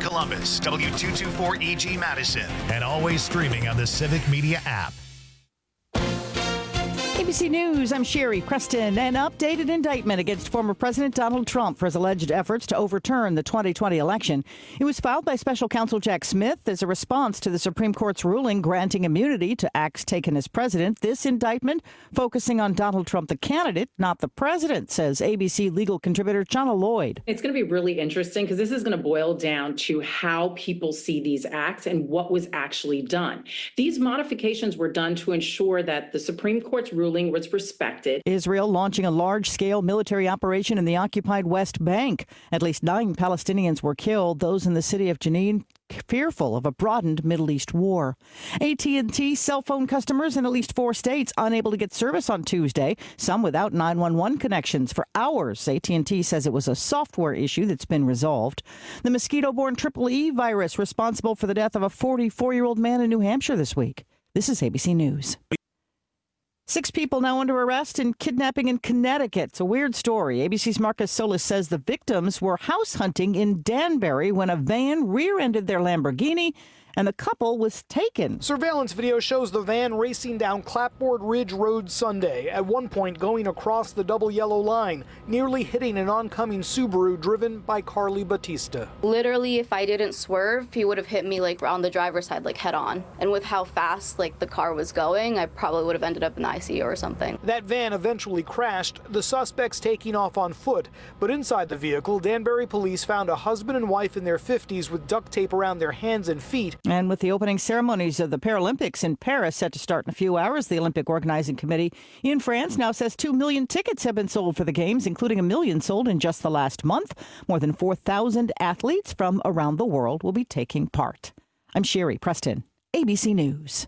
Columbus, W224EG Madison, and always streaming on the Civic Media app. ABC News, I'm Sherry Preston. An updated indictment against former President Donald Trump for his alleged efforts to overturn the 2020 election. It was filed by special counsel Jack Smith as a response to the Supreme Court's ruling granting immunity to acts taken as president. This indictment focusing on Donald Trump, the candidate, not the president, says ABC legal contributor Chana Lloyd. It's going to be really interesting because this is going to boil down to how people see these acts and what was actually done. These modifications were done to ensure that the Supreme Court's ruling was respected. Israel launching a large-scale military operation in the occupied West Bank. At least 9 Palestinians were killed, those in the city of Jenin fearful of a broadened Middle East war. AT&T cell phone customers in at least 4 states unable to get service on Tuesday, some without 911 connections for hours. AT&T says it was a software issue that's been resolved. The mosquito-borne EEE virus responsible for the death of a 44-year-old man in New Hampshire this week. This is ABC News. 6 people now under arrest in kidnapping in Connecticut. It's a weird story. ABC's Marcus Solis says the victims were house hunting in Danbury when a van rear-ended their Lamborghini and the couple was taken. Surveillance video shows the van racing down Clapboard Ridge Road Sunday, at one point going across the double yellow line, nearly hitting an oncoming Subaru driven by Carly Batista. Literally, if I didn't swerve, he would have hit me like on the driver's side, like head on. And with how fast like the car was going, I probably would have ended up in the ICU or something. That van eventually crashed, the suspects taking off on foot. But inside the vehicle, Danbury police found a husband and wife in their 50s with duct tape around their hands and feet. And with the opening ceremonies of the Paralympics in Paris set to start in a few hours, the Olympic Organizing Committee in France now says 2 million tickets have been sold for the Games, including 1 million sold in just the last month. More than 4,000 athletes from around the world will be taking part. I'm Sherry Preston, ABC News.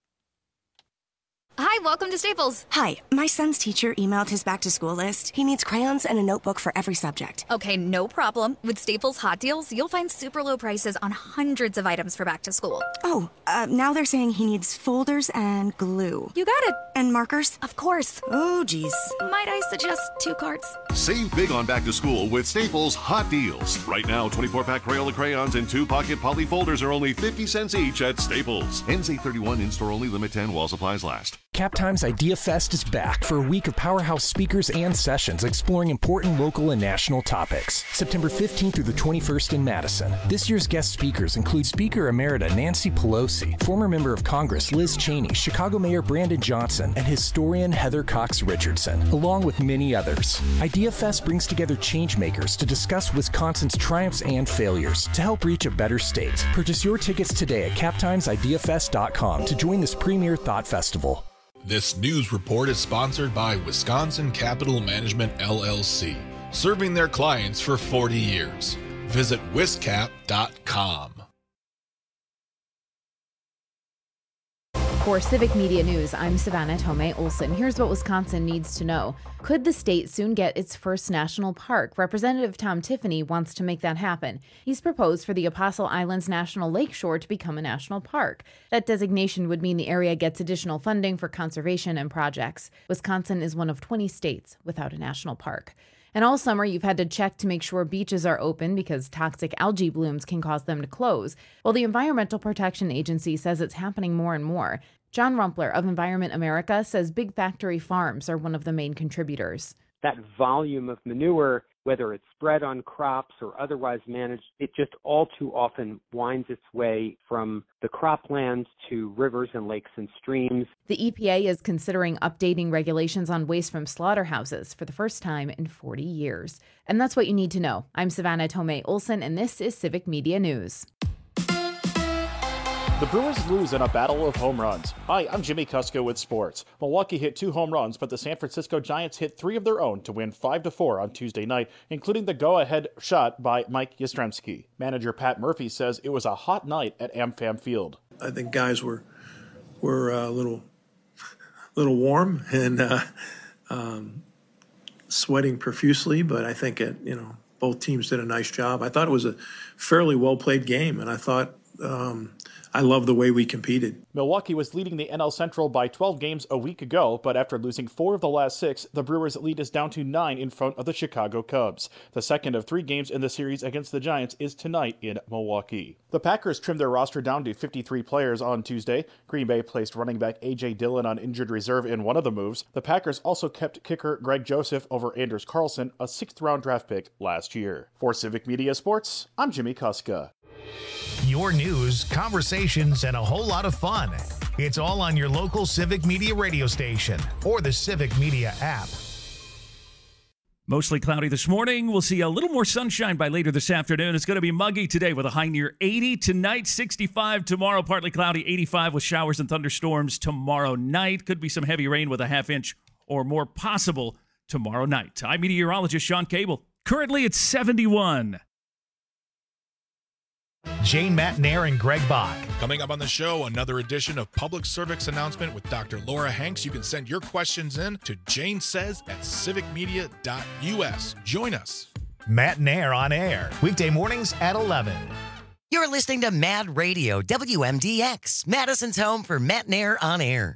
Hi, welcome to Staples. Hi, my son's teacher emailed his back-to-school list. He needs crayons and a notebook for every subject. Okay, no problem. With Staples Hot Deals, you'll find super low prices on hundreds of items for back to school. Oh, now they're saying he needs folders and glue. You got it. And markers? Of course. Oh, geez. Might I suggest 2 carts? Save big on back to school with Staples Hot Deals. Right now, 24-pack Crayola crayons and 2-pocket poly folders are only 50 cents each at Staples. Ends 8/31, in-store only, limit 10 while supplies last. Cap Times Idea Fest is back for a week of powerhouse speakers and sessions exploring important local and national topics. September 15th through the 21st in Madison. This year's guest speakers include Speaker Emerita Nancy Pelosi, former member of Congress Liz Cheney, Chicago Mayor Brandon Johnson, and historian Heather Cox Richardson, along with many others. Idea Fest brings together changemakers to discuss Wisconsin's triumphs and failures to help reach a better state. Purchase your tickets today at captimesideafest.com to join this premier thought festival. This news report is sponsored by Wisconsin Capital Management, LLC, serving their clients for 40 years. Visit wiscap.com. For Civic Media News, I'm Savannah Tomei Olson. Here's what Wisconsin needs to know. Could the state soon get its first national park? Representative Tom Tiffany wants to make that happen. He's proposed for the Apostle Islands National Lakeshore to become a national park. That designation would mean the area gets additional funding for conservation and projects. Wisconsin is one of 20 states without a national park. And all summer, you've had to check to make sure beaches are open because toxic algae blooms can cause them to close. Well, the Environmental Protection Agency says it's happening more and more. John Rumpler of Environment America says big factory farms are one of the main contributors. That volume of manure, whether it's spread on crops or otherwise managed, it just all too often winds its way from the croplands to rivers and lakes and streams. The EPA is considering updating regulations on waste from slaughterhouses for the first time in 40 years. And that's what you need to know. I'm Savannah Tomei Olson, and this is Civic Media News. The Brewers lose in a battle of home runs. Hi, I'm Jimmy Kusko with sports. Milwaukee hit 2 home runs, but the San Francisco Giants hit 3 of their own to win 5-4 on Tuesday night, including the go-ahead shot by Mike Yastrzemski. Manager Pat Murphy says it was a hot night at AmFam Field. I think guys were a little warm and sweating profusely, but I think both teams did a nice job. I thought it was a fairly well-played game, and I thought I love the way we competed. Milwaukee was leading the NL Central by 12 games a week ago, but after losing 4 of the last 6, the Brewers' lead is down to 9 in front of the Chicago Cubs. The second of 3 games in the series against the Giants is tonight in Milwaukee. The Packers trimmed their roster down to 53 players on Tuesday. Green Bay placed running back A.J. Dillon on injured reserve in one of the moves. The Packers also kept kicker Greg Joseph over Anders Carlson, a 6th-round draft pick last year. For Civic Media Sports, I'm Jimmy Kuska. Your news, conversations, and a whole lot of fun. It's all on your local Civic Media radio station or the Civic Media app. Mostly cloudy this morning. We'll see a little more sunshine by later this afternoon. It's going to be muggy today with a high near 80. Tonight, 65. Tomorrow, partly cloudy, 85 with showers and thunderstorms tomorrow night. Could be some heavy rain with a half inch or more possible tomorrow night. I'm meteorologist Sean Cable. Currently, it's 71. Jane Matt Nair and Greg Bach. Coming up on the show, another edition of Public Service Announcement with Dr. Laura Hanks. You can send your questions in to janesays@civicmedia.us. Join us. Matt Nair on air, weekday mornings at 11. You're listening to Mad Radio, WMDX, Madison's home for Matt Nair on air.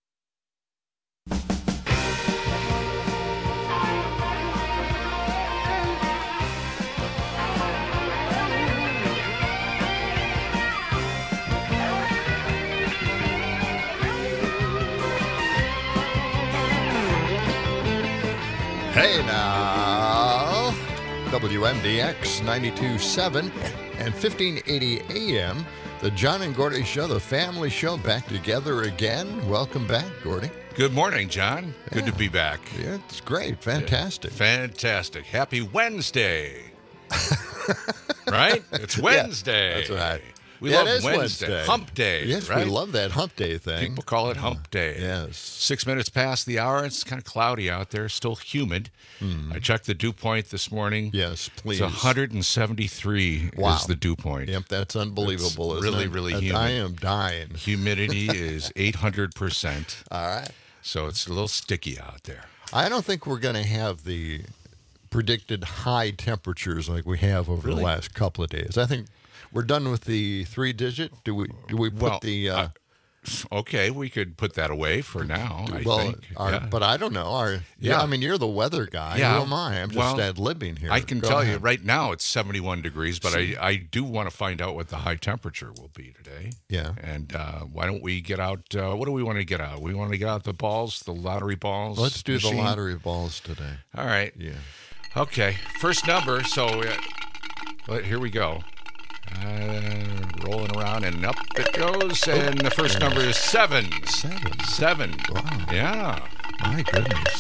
Hey now, WMDX 92.7 and 1580 AM, the John and Gordy Show, the family show, back together again. Welcome back, Gordy. Good morning, John. Good to be back. Yeah, it's great. Fantastic. Fantastic. Happy Wednesday. Right? It's Wednesday. Yeah, that's right. We love Wednesday. Hump day. Yes, right? we love that hump day thing. People call it hump day. Yes. 6 minutes past the hour. It's kind of cloudy out there, still humid. I checked the dew point this morning. Yes, please. It's 173 is the dew point. Yep, that's unbelievable. It's really, really humid. I am dying. Humidity is 800%. All right. So it's a little sticky out there. I don't think we're going to have the predicted high temperatures like we have over the last couple of days. I think we're done with the 3-digit. Do we put the? Okay, we could put that away for now. I think. But I don't know. I mean, you're the weather guy. Yeah. Who am I? I'm just ad-libbing here. I can tell you right now it's 71 degrees, but I do want to find out what the high temperature will be today. Yeah. And why don't we get out? What do we want to get out? We want to get out the balls, the lottery balls. Let's do the lottery balls today. All right. Yeah. Okay. First number. So here we go. Rolling around and up it goes, and the first number is 7. 7. Wow. Yeah. My goodness.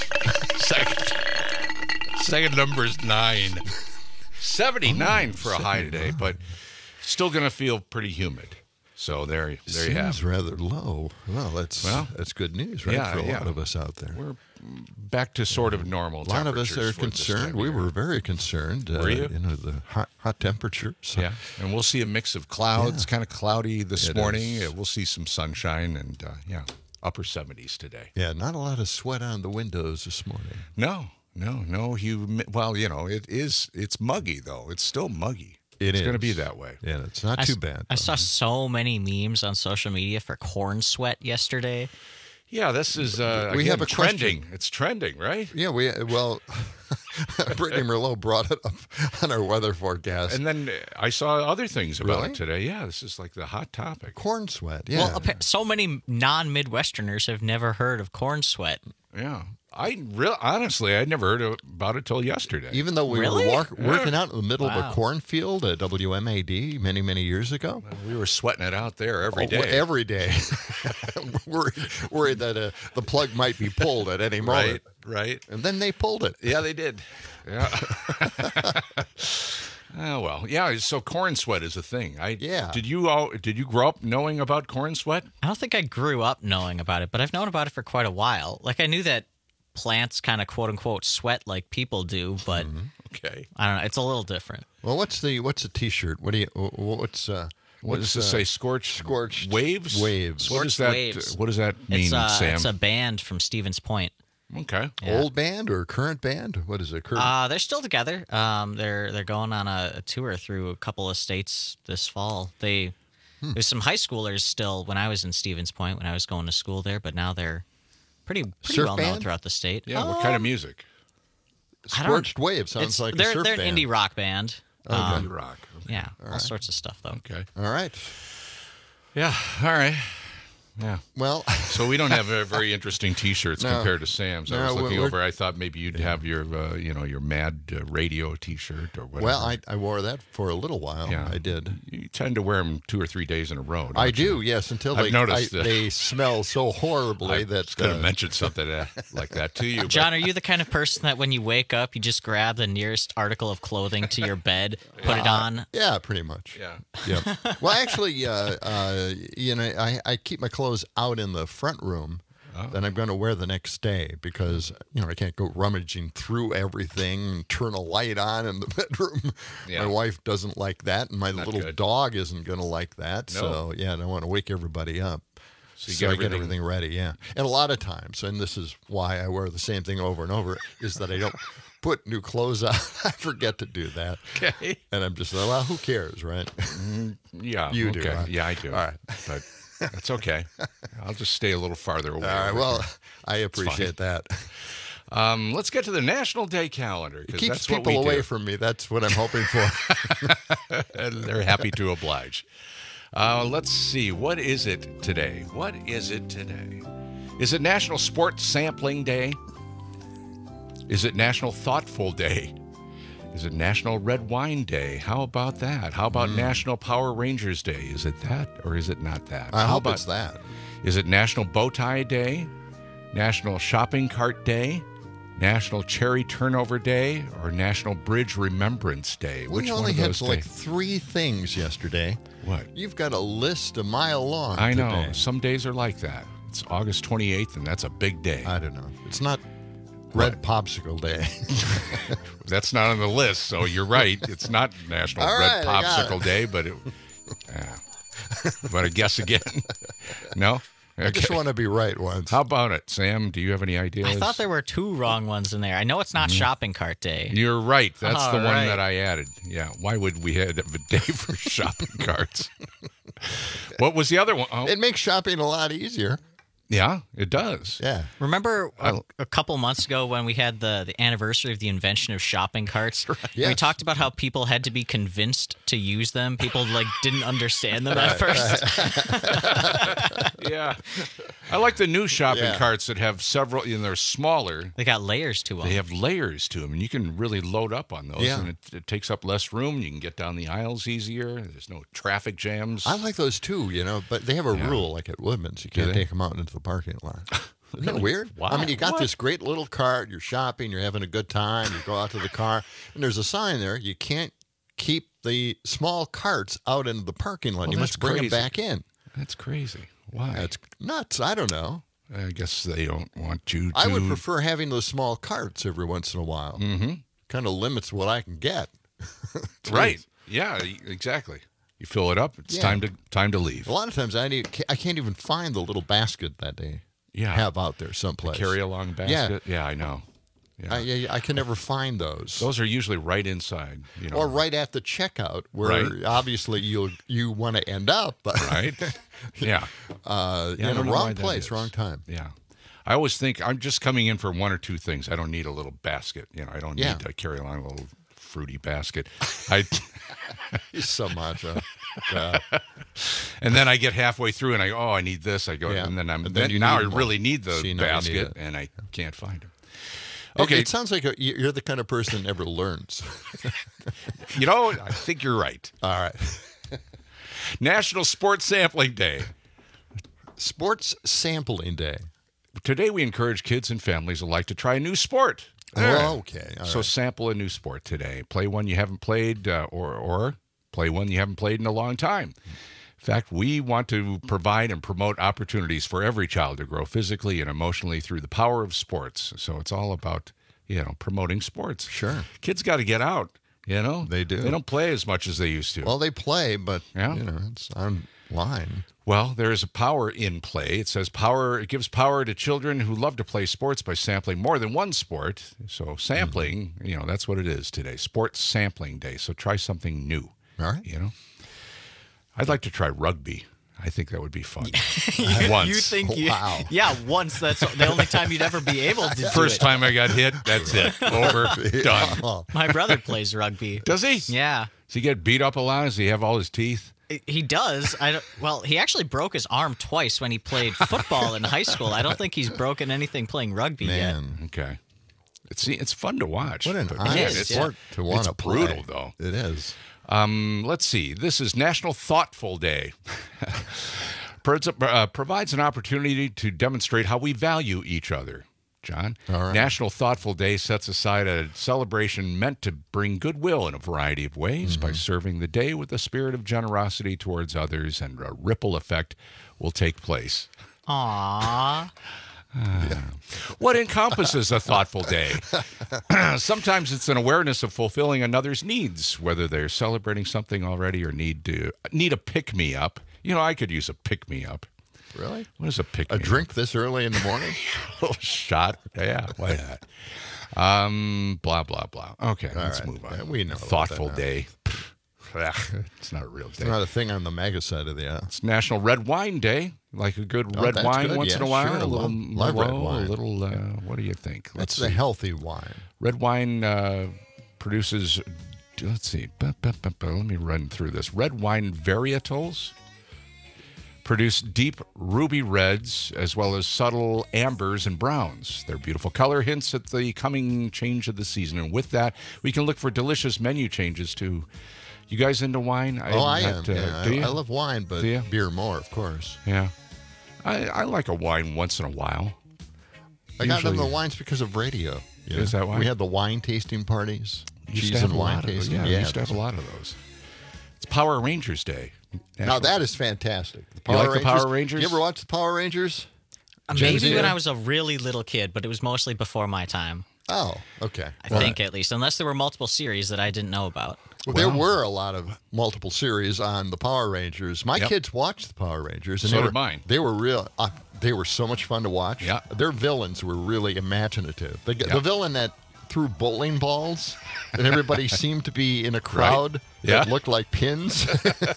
Second number is 9. 79 for a high today, but still going to feel pretty humid. So there you have it. Seems rather low. Well, that's good news, right? For a lot of us out there. We're back to sort of normal. A lot of us are concerned. We were very concerned. Were you? The hot temperatures. Yeah, and we'll see a mix of clouds, kind of cloudy this morning. We'll see some sunshine and upper 70s today. Yeah, not a lot of sweat on the windows this morning. No. Well, it's muggy though. It's still muggy. It's going to be that way. Yeah, it's not too bad. I saw so many memes on social media for corn sweat yesterday. Yeah, this is we have a trending. Question. It's trending, right? Yeah, Brittany Merlot brought it up on our weather forecast. And then I saw other things about it today. Yeah, this is like the hot topic. Corn sweat, yeah. Well, so many non-Midwesterners have never heard of corn sweat. Yeah. Honestly, I'd never heard about it till yesterday. Even though we were working out in the middle of a cornfield at WMAD many, many years ago. Well, we were sweating it out there every day. Every day. worried that the plug might be pulled at any moment. Right. And then they pulled it. Yeah, they did. Yeah. Oh, well. Yeah, so corn sweat is a thing. Did you grow up knowing about corn sweat? I don't think I grew up knowing about it, but I've known about it for quite a while. Like, I knew that plants kind of quote-unquote sweat like people do, but okay. I don't know. It's a little different. Well, what's the T-shirt? What does this say? Scorched waves? Waves. What does that? Waves. What does that mean, Sam? It's a band from Stevens Point. Okay. Yeah. Old band or current band? What is it? Current? They're still together. They're going on a tour through a couple of states this fall. They There's some high schoolers still when I was in Stevens Point, when I was going to school there, but now they're pretty well known throughout the state. Yeah, what kind of music? Scorched Wave sounds like a surf they're band. an indie rock band. Indie rock. Yeah, All all right. sorts of stuff, though. Okay. All right. Yeah, all right. Yeah. Well, so we don't have very interesting T-shirts No. compared to Sam's. I No, was looking we're- over. I thought maybe you'd have your, your Mad Radio T-shirt or whatever. Well, I wore that for a little while. Yeah. I did. You tend to wear them 2 or 3 days in a row. Don't I you? do, yes, until I've noticed that. they smell so horribly I that was going to mention something like that to you. John, are you the kind of person that when you wake up, you just grab the nearest article of clothing to your bed, put it on? Yeah, pretty much. Yeah. Yep. Well, actually, I keep my clothes out in the front room that I'm going to wear the next day because, I can't go rummaging through everything and turn a light on in the bedroom. Yeah. My wife doesn't like that, and my little good. dog isn't going to like that. No. So, I don't want to wake everybody up. So you So get I get everything ready, yeah. And a lot of times, and this is why I wear the same thing over and over, is that I don't put new clothes on. I forget to do that. Okay. And I'm just like, well, who cares, right? Yeah. You do, okay. huh? Yeah, I do. All right. But that's okay. I'll just stay a little farther away. All right, over well, here. I appreciate that. Let's get to the National Day calendar. It 'cause keeps that's what people we away do. from me. That's what I'm hoping for. And they're happy to oblige. Let's see. What is it today? What is it today? Is it National Sports Sampling Day? Is it National Thoughtful Day? Is it National Red Wine Day? How about that? How about National Power Rangers Day? Is it that or is it not that? I How hope about, it's that. Is it National Bow Tie Day? National Shopping Cart Day? National Cherry Turnover Day? Or National Bridge Remembrance Day? We Which only one of had those like days? 3 things yesterday. What? You've got a list a mile long. I know. today. Some days are like that. It's August 28th, and that's a big day. I don't know. It's not Red Popsicle Day. That's not on the list, so you're right. It's not National All Red right, I got Popsicle it. Day, but want to guess again? No? I just want to be right once. How about it, Sam? Do you have any ideas? I thought there were 2 wrong ones in there. I know it's not shopping cart day. You're right. That's All the one right. that I added. Yeah. Why would we have a day for shopping carts? What was the other one? Oh, It makes shopping a lot easier. yeah, it does. Yeah. Remember a couple months ago when we had the anniversary of the invention of shopping carts? And we Yes. talked about how people had to be convinced to use them. People didn't understand them at first. Yeah. I like the new shopping Yeah. carts that have several, they're smaller. They got layers to them. They have layers to them, and you can really load up on those, Yeah. and it takes up less room. You can get down the aisles easier. There's no traffic jams. I like those too, but they have a rule like at Woodman's. You can't they? take them out into the parking lot. Isn't that weird? Why? I mean, you got What? this great little cart, you're shopping, you're having a good time, you go out to the car, and there's a sign there, you can't keep the small carts out into the parking lot. Well, You that's must bring crazy. them back in. That's crazy. Why? That's nuts. I don't know. I guess they don't want you to. I would prefer having those small carts every once in a while. Mm-hmm. Kind of limits what I can get. Right. Yeah, exactly. You fill it up, it's Yeah. time to leave. A lot of times I can't even find the little basket that they have out there someplace. Carry-along basket? Yeah, I know. Yeah. I can never find those. Those are usually right inside, Or right at the checkout, where Right. obviously you want to end up, but Right? Yeah. in I the don't know why wrong that place, is. wrong time. Yeah. I always think I'm just coming in for 1 or 2 things. I don't need a little basket. I don't Yeah. need to carry along a little fruity basket. You're so macho. And then I get halfway through and I go, I need this. I go, Yeah. and then And then you now I need more. really need the See, now you need basket, it. and I can't find it. Okay, it sounds like you're the kind of person that never learns. I think you're right. All right. National Sports Sampling Day. Sports Sampling Day. Today we encourage kids and families alike to try a new sport. Oh, okay. All So right. sample a new sport today. Play one you haven't played, or play one you haven't played in a long time. In fact, we want to provide and promote opportunities for every child to grow physically and emotionally through the power of sports. So it's all about, promoting sports. Sure. Kids got to get out, They do. They don't play as much as they used to. Well, they play, but Yeah. it's online. Well, there is a power in play. It says it gives power to children who love to play sports by sampling more than one sport. So sampling, that's what it is today. Sports Sampling Day. So try something new. All right. I'd like to try rugby. I think that would be fun. You think Wow. Yeah, once. That's the only time you'd ever be able to do First it. time I got hit, that's it. Over, done. My brother plays rugby. Does he? Yeah. Does he get beat up a lot? Does he have all his teeth? He does. Well, he actually broke his arm twice when he played football in high school. I don't think he's broken anything playing rugby yet. Okay. It's fun to watch. What an but honest man, sport to want to play. It's brutal, though. It is. Let's see. This is National Thoughtful Day. Provides an opportunity to demonstrate how we value each other. John, all right. National Thoughtful Day sets aside a celebration meant to bring goodwill in a variety of ways by serving the day with a spirit of generosity towards others, and a ripple effect will take place. Aww. What encompasses a thoughtful day? Sometimes it's an awareness of fulfilling another's needs, whether they're celebrating something already or need a pick-me-up. You know, I could use a pick-me-up. Really? What is a pick-me-up? A drink this early in the morning? A little shot. Yeah, why not? Blah, blah, blah. Okay, let's move on. Yeah, we know. Thoughtful day. It's not a real day. It's not a thing on the mega side of the aisle. It's National Red Wine Day. Like a good red wine good. once in a Yeah, while. sure. A little love red Merlot, wine. a little, what do you think? That's a healthy wine. Red wine produces, let's see, let me run through this. Red wine varietals produce deep ruby reds as well as subtle ambers and browns. Their beautiful color hints at the coming change of the season. And with that, we can look for delicious menu changes too. You guys into wine? I am. Do you? I love wine, but beer more, of course. Yeah. I like a wine once in a while. I got into the wines because of radio. Is that why? We had the wine tasting parties. Cheese and wine tasting. Yeah, we used to have a lot of those. It's Power Rangers Day. Now that is fantastic. You like the Power Rangers? You ever watch the Power Rangers? Maybe when I was a really little kid, but it was mostly before my time. Oh, okay. I think at least, unless there were multiple series that I didn't know about. Well, there were a lot of multiple series on the Power Rangers. My kids watched the Power Rangers, and so did mine. They were real. They were so much fun to watch. Yeah. Their villains were really imaginative. The villain that threw bowling balls, and everybody seemed to be in a crowd that looked like pins.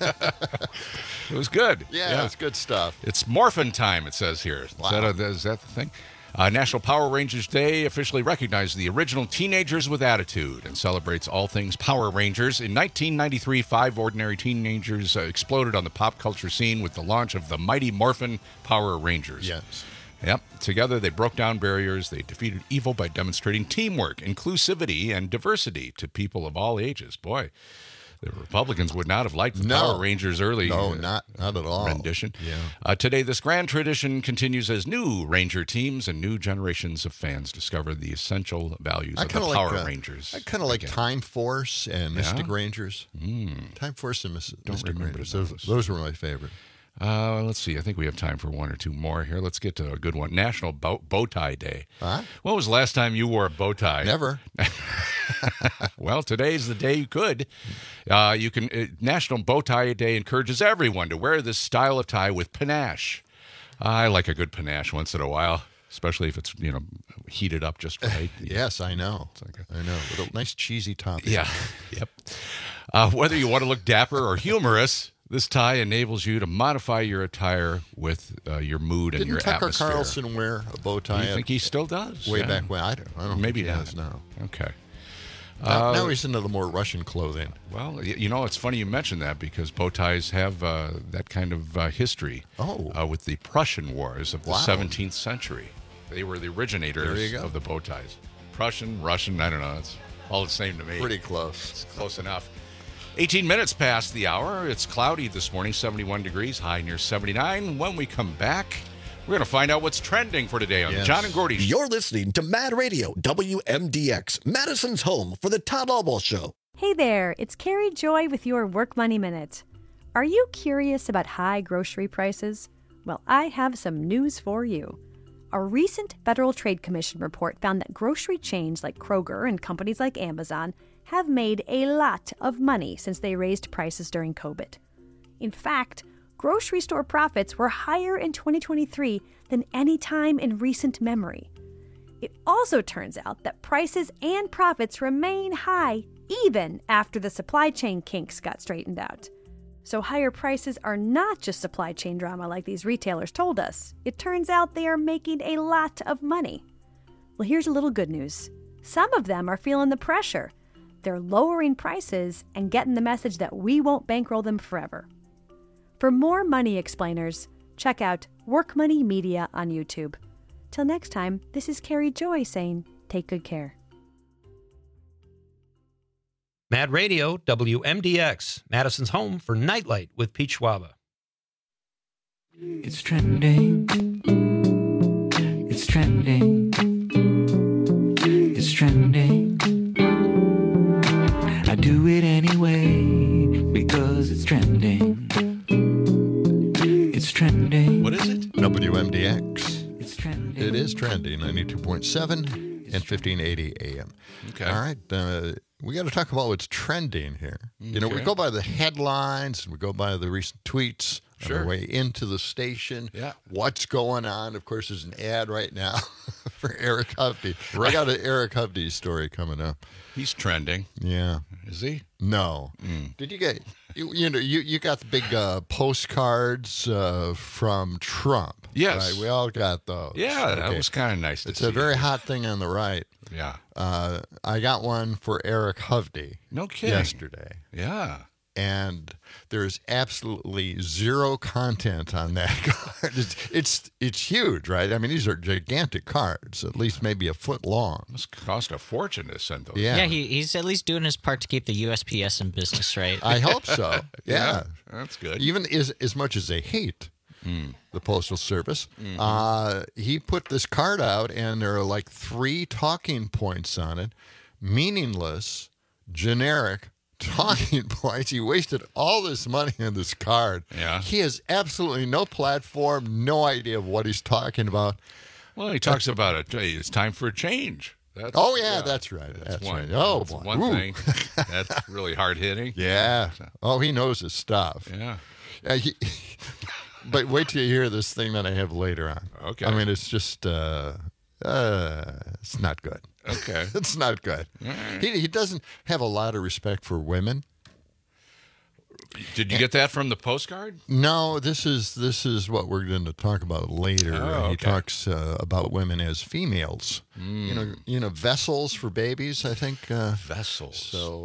It was good. Yeah, it's good stuff. It's morphin' time, it says here. Wow. Is that the thing? National Power Rangers Day officially recognizes the original teenagers with attitude and celebrates all things Power Rangers. In 1993, 5 ordinary teenagers exploded on the pop culture scene with the launch of the Mighty Morphin Power Rangers. Yes. Yep. Together, they broke down barriers. They defeated evil by demonstrating teamwork, inclusivity, and diversity to people of all ages. Boy, the Republicans would not have liked the Power Rangers early. No, not at all. Rendition. Yeah. Today, this grand tradition continues as new Ranger teams and new generations of fans discover the essential values of the Power Rangers. I kind of like Time Force and Mystic Rangers. Time Force and Mystic Rangers. Those were my favorite. Let's see. I think we have time for one or two more here. Let's get to a good one. National Bow Tie Day. Huh? When was the last time you wore a bow tie? Never. Well, today's the day you could. National Bow Tie Day encourages everyone to wear this style of tie with panache. I like a good panache once in a while, especially if it's heated up just right. Yes, I know. I know. With a nice cheesy top. Yeah. Yep. Whether you want to look dapper or humorous, this tie enables you to modify your attire with your mood and your atmosphere. Didn't Tucker Carlson wear a bow tie? You think he still does? Way back when? I don't Maybe think he not. does now. Okay. Now he's into the more Russian clothing. Well, it's funny you mention that because bow ties have that kind of history with the Prussian Wars of the 17th century. They were the originators of the bow ties. Prussian, Russian, I don't know. It's all the same to me. Pretty close. It's close enough. 18 minutes past the hour. It's cloudy this morning, 71 degrees, high near 79. When we come back, we're going to find out what's trending for today on the John and Gordy Show. You're listening to Mad Radio, WMDX, Madison's home for the Todd Albaugh Show. Hey there, it's Carrie Joy with your Work Money Minute. Are you curious about high grocery prices? Well, I have some news for you. A recent Federal Trade Commission report found that grocery chains like Kroger and companies like Amazon have made a lot of money since they raised prices during COVID. In fact, grocery store profits were higher in 2023 than any time in recent memory. It also turns out that prices and profits remain high even after the supply chain kinks got straightened out. So higher prices are not just supply chain drama like these retailers told us. It turns out they are making a lot of money. Well, here's a little good news. Some of them are feeling the pressure. They're lowering prices and getting the message that we won't bankroll them forever. For more money explainers, check out Work Money Media on YouTube. Till next time, this is Carrie Joy saying, take good care. Mad Radio, WMDX, Madison's home for Nightlight with Pete Schwaba. It's trending. It's trending. It's trending. I do it anyway because it's trending. It's trending. What is it? WMDX. It's trending. It is trending. 92.7 and 1580 AM. Okay. All right. We got to talk about what's trending here. Okay. You know, we go by the headlines and we go by the recent tweets on our way into the station. Yeah. What's going on? Of course, there's an ad right now for Eric Hovde. Right. I got an Eric Hovde story coming up. He's trending. Yeah. Is he? No. Did you get? You got the big postcards from Trump. Yes. Right? We all got those. Yeah, that was kind of nice to see. It's a very hot thing on the right. Yeah. I got one for Eric Hovde. No kidding. Yesterday. Yeah. And there's absolutely zero content on that card. It's huge, right? I mean, these are gigantic cards, at least maybe a foot long. Must cost a fortune to send those. Yeah, he's at least doing his part to keep the USPS in business, right? I hope so. Yeah. That's good. Even as much as they hate the Postal Service, he put this card out, and there are like 3 talking points on it. Meaningless, generic talking points. He wasted all this money on this card. Yeah. He has absolutely no platform, no idea of what he's talking about. Well, he talks about it. It's time for a change. That's right. That's one, right. Oh, that's boy. one Ooh. thing. That's really hard hitting. Yeah. Oh, he knows his stuff. Yeah. But wait till you hear this thing that I have later on. Okay. I mean, it's just, it's not good. Okay. It's not good. Right. He doesn't have a lot of respect for women. Did you get that from the postcard? No, this is what we're going to talk about later. Oh, He okay. talks about women as females. You know, vessels for babies, I think. Vessels. So,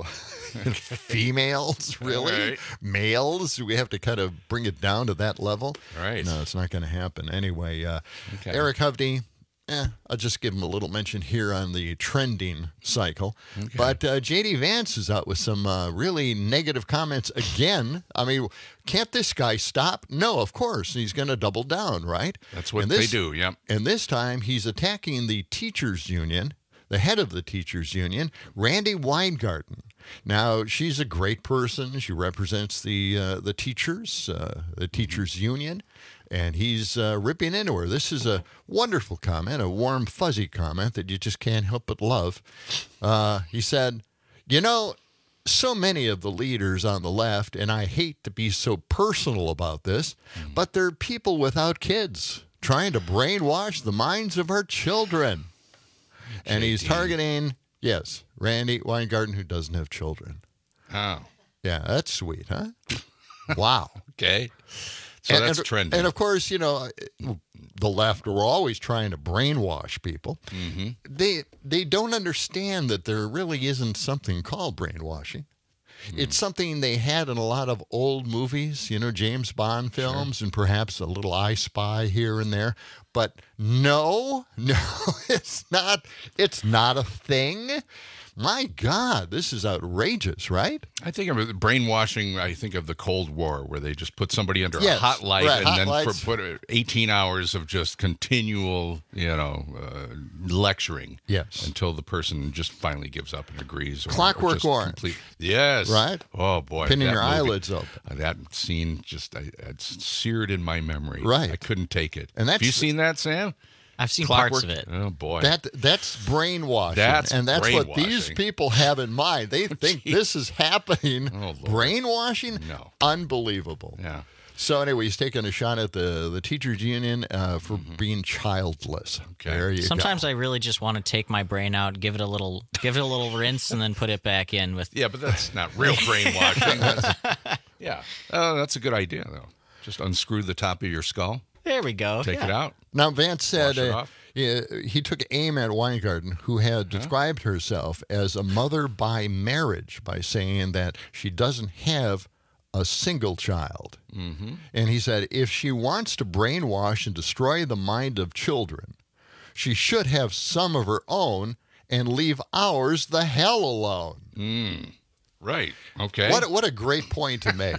females, really? Right. Males? We have to kind of bring it down to that level. Right. No, it's not going to happen. Anyway, Eric Hovde, I'll just give him a little mention here on the trending cycle. Okay. But J.D. Vance is out with some really negative comments again. I mean, can't this guy stop? No, of course. He's going to double down, right? That's what they do, yeah. And this time he's attacking the teachers union, the head of the teachers union, Randi Weingarten. Now, she's a great person. She represents the teachers union. And he's ripping into her. This is a wonderful comment, a warm, fuzzy comment that you just can't help but love. He said, you know, so many of the leaders on the left, and I hate to be so personal about this, but they're people without kids trying to brainwash the minds of our children. And he's targeting, yes, Randi Weingarten, who doesn't have children. Oh. Yeah, that's sweet, huh? Wow. Okay. So that's trending. And of course, you know, the left are always trying to brainwash people. Mm-hmm. They don't understand that there really isn't something called brainwashing. It's something they had in a lot of old movies, you know, James Bond films, and perhaps a little I Spy here and there. But no, it's not. It's not a thing. My God, this is outrageous, right? I think of brainwashing. I think of the Cold War, where they just put somebody under a hot light, and hot then lights. put 18 hours of just continual, lecturing. Yes, until the person just finally gives up and agrees. Clockwork Orange. Yes. Right. Oh boy, pinning your movie, eyelids open. That scene just it's seared in my memory. Right. I couldn't take it. And have you seen that, Sam? I've seen Clockwork? parts of it. Oh boy, that's brainwashing. That's what these people have in mind. They think this is happening. Oh, Lord. Brainwashing? No, unbelievable. Yeah. So anyway, he's taking a shot at the teachers union for being childless. Okay. There you Sometimes go. I really just want to take my brain out, give it a little rinse, and then put it back in with. Yeah, but that's not real brainwashing. Yeah. That's a good idea, though. Just unscrew the top of your skull. There we go. Take it out. Now, Vance said Wash it off. he took aim at Weingarten, who had described herself as a mother by marriage by saying that she doesn't have a single child. Mm-hmm. And he said if she wants to brainwash and destroy the mind of children, she should have some of her own and leave ours the hell alone. Right. Okay. What a great point to make.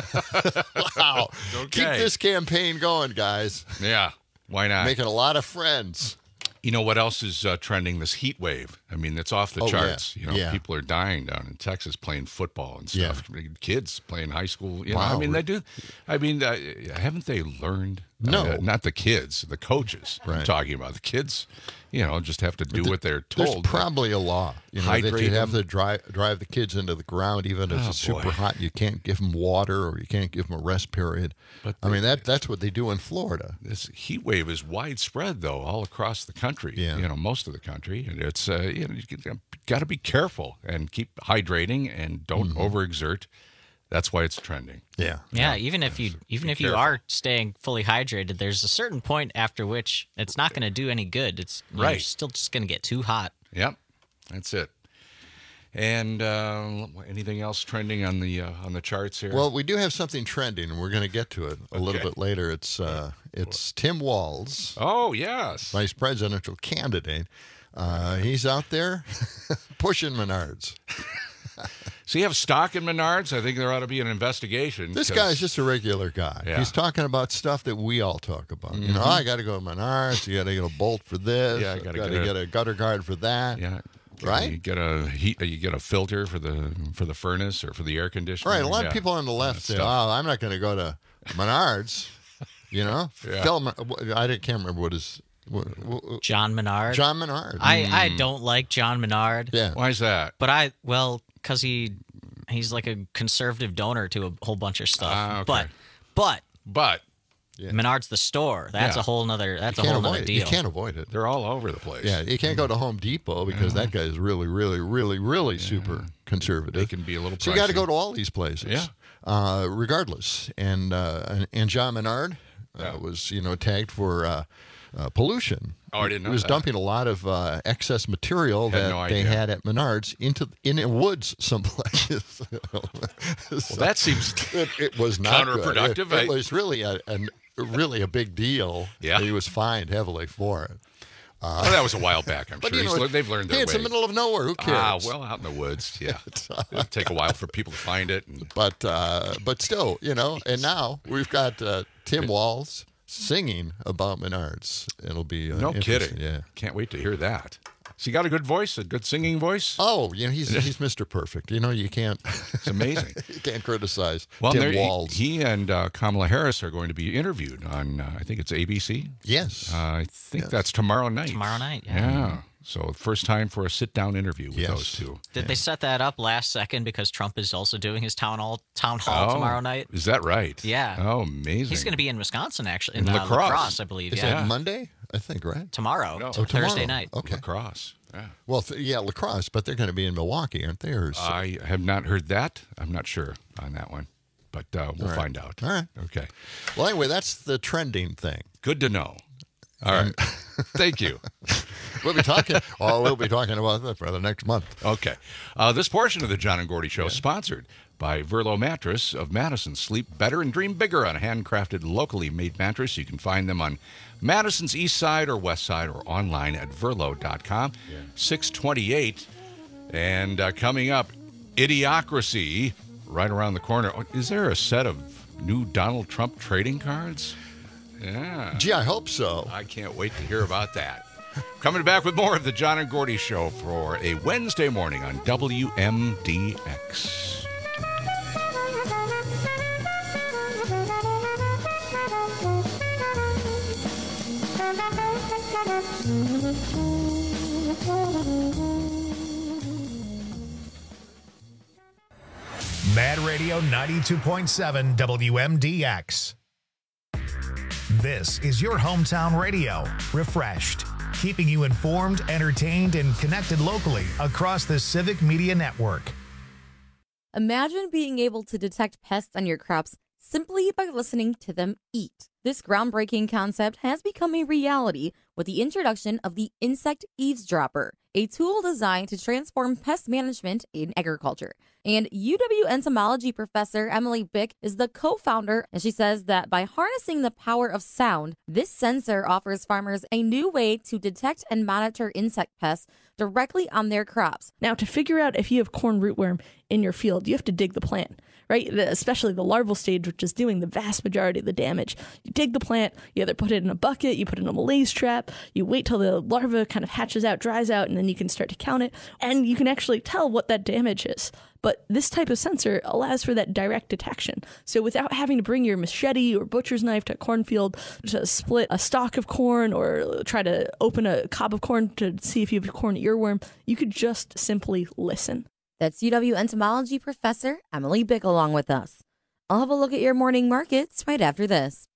Wow. Okay. Keep this campaign going, guys. Yeah. Why not? Making a lot of friends. You know what else is trending? This heat wave. I mean, it's off the charts. Yeah. You know, people are dying down in Texas playing football and stuff. Kids playing high school. You know, I mean, they do. I mean, haven't they learned? No. Not the kids, the coaches. Right. I'm talking about the kids. You know, just have to do what they're told. There's probably a law, that you have to drive the kids into the ground, even if it's super hot. You can't give them water, or you can't give them a rest period. But I mean, that's what they do in Florida. This heat wave is widespread, though, all across the country. Yeah. You know, most of the country, and it's you got to be careful and keep hydrating and don't overexert. That's why it's trending. Yeah. Yeah, even if you are staying fully hydrated, there's a certain point after which it's not going to do any good. It's you're still just going to get too hot. Yep. That's it. And anything else trending on the charts here? Well, we do have something trending, and we're going to get to it a little bit later. It's Tim Walz. Oh, yes. Vice presidential candidate. He's out there pushing Menards. So you have stock in Menards? I think there ought to be an investigation. This guy's just a regular guy. Yeah. He's talking about stuff that we all talk about. You know, I got to go to Menards. You got to get a bolt for this. Yeah, I got to get a gutter guard for that. Yeah. Right? You get a filter for the furnace or for the air conditioner. Right. A lot of people on the left say, "Oh, I'm not going to go to Menards." You know, I can't remember what his. John Menard. John Menard. I don't like John Menard. Yeah. Why is that? But because he's like a conservative donor to a whole bunch of stuff. Okay. But Menard's the store. That's a whole nother. That's a whole nother deal. You can't avoid it. They're all over the place. Yeah, you can't go to Home Depot because that guy is really, really, really, really super conservative. They can be a little pricey. So you got to go to all these places. Yeah. Regardless, and John Menard was tagged for pollution. Oh, I didn't know He was that. dumping a lot of excess material that they had at Menards in the woods someplace. Well, that seems it was not counterproductive. Good. It was really a big deal. Yeah. He was fined heavily for it. Well, that was a while back, I'm sure. They've learned their way. It's the middle of nowhere. Who cares? Well, out in the woods, yeah. It'll take a while for people to find it. But still, and now we've got Tim Walz singing about Menards. It'll be no kidding. Yeah, can't wait to hear that. Has he got a good voice, a good singing voice? Oh, he's Mr. Perfect. You can't. It's amazing. You can't criticize Tim Walz. He and Kamala Harris are going to be interviewed on, I think it's ABC. Yes. I think that's tomorrow night. Tomorrow night, Yeah. So first time for a sit-down interview with those two. Did they set that up last second because Trump is also doing his town hall tomorrow night? Is that right? Yeah. Oh, amazing. He's going to be in Wisconsin, actually. In lacrosse, I believe. Is that Monday? I think, right? Tomorrow. No. Thursday night. Okay. Lacrosse. Yeah. Well, lacrosse, but they're going to be in Milwaukee, aren't they? I have not heard that. I'm not sure on that one, but we'll find out. All right. Okay. Well, anyway, that's the trending thing. Good to know. All right. Thank you. We'll be talking about that for the next month. Okay. This portion of the John and Gordy Show is sponsored by Verlo Mattress of Madison. Sleep better and dream bigger on a handcrafted, locally made mattress. You can find them on Madison's east side or west side or online at verlo.com. 628. And coming up, Idiocracy right around the corner. Is there a set of new Donald Trump trading cards? Yeah. Gee, I hope so. I can't wait to hear about that. Coming back with more of the John and Gordy Show for a Wednesday morning on WMDX. Mad Radio 92.7 WMDX. This is your hometown radio, refreshed, keeping you informed, entertained, and connected locally across the Civic Media Network. Imagine being able to detect pests on your crops simply by listening to them eat. This groundbreaking concept has become a reality with the introduction of the Insect Eavesdropper, a tool designed to transform pest management in agriculture. And UW entomology professor Emily Bick is the co-founder, and she says that by harnessing the power of sound, this sensor offers farmers a new way to detect and monitor insect pests directly on their crops. Now, to figure out if you have corn rootworm in your field, you have to dig the plant, right? Especially the larval stage, which is doing the vast majority of the damage. You dig the plant, you either put it in a bucket, you put it in a malaise trap, you wait till the larva kind of hatches out, dries out, and then you can start to count it, and you can actually tell what that damage is. But this type of sensor allows for that direct detection. So without having to bring your machete or butcher's knife to a cornfield to split a stalk of corn or try to open a cob of corn to see if you have corn earworm, you could just simply listen. That's UW entomology professor Emily Bick along with us. I'll have a look at your morning markets right after this.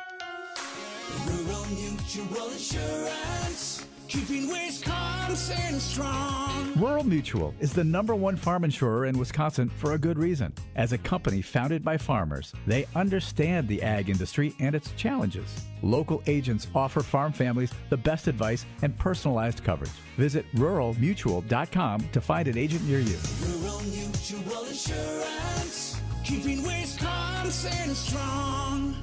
Rural Mutual Insurance, keeping Wisconsin strong. Rural Mutual is the #1 farm insurer in Wisconsin for a good reason. As a company founded by farmers, they understand the ag industry and its challenges. Local agents offer farm families the best advice and personalized coverage. Visit ruralmutual.com to find an agent near you. Rural Mutual Insurance, keeping Wisconsin strong.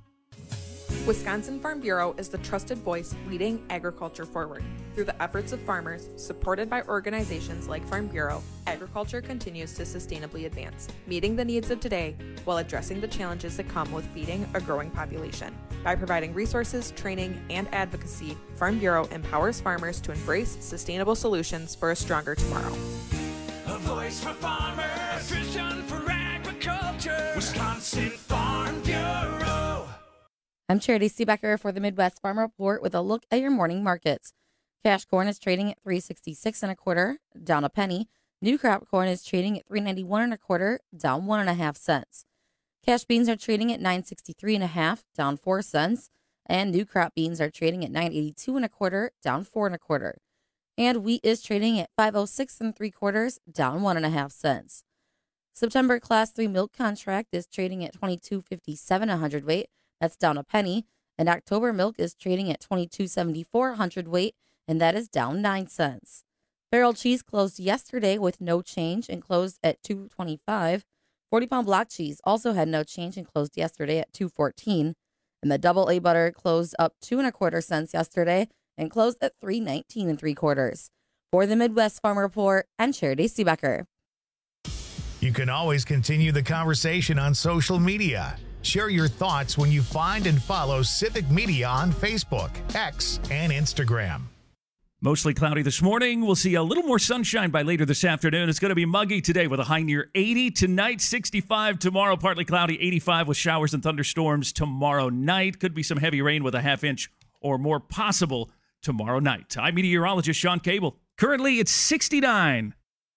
Wisconsin Farm Bureau is the trusted voice leading agriculture forward. Through the efforts of farmers, supported by organizations like Farm Bureau, agriculture continues to sustainably advance, meeting the needs of today while addressing the challenges that come with feeding a growing population. By providing resources, training, and advocacy, Farm Bureau empowers farmers to embrace sustainable solutions for a stronger tomorrow. A voice for farmers, a vision for agriculture. Wisconsin Farm Bureau. I'm Charity Seebecker for the Midwest Farm Report with a look at your morning markets. Cash corn is trading at $3.66 1/4, down a penny. New crop corn is trading at $3.91 1/4, down 1.5 cents. Cash beans are trading at $9.63 1/2, down 4 cents. And new crop beans are trading at $9.82 1/4, down 4 1/4. And wheat is trading at $5.06 3/4, down 1.5 cents. September Class 3 milk contract is trading at $22.57 a hundredweight. That's down a penny. And October milk is trading at $22.74 a hundredweight, and that is down 9 cents. Barrel cheese closed yesterday with no change and closed at $2.25. 40-pound block cheese also had no change and closed yesterday at $2.14. And the double A butter closed up 2 1/4 cents yesterday and closed at $3.19 3/4. For the Midwest Farm Report, I'm Charity Seebecker. You can always continue the conversation on social media. Share your thoughts when you find and follow Civic Media on Facebook, X, and Instagram. Mostly cloudy this morning. We'll see a little more sunshine by later this afternoon. It's going to be muggy today with a high near 80. Tonight, 65. Tomorrow, partly cloudy, 85 with showers and thunderstorms tomorrow night. Could be some heavy rain with a half inch or more possible tomorrow night. I'm meteorologist Sean Cable. Currently, it's 69.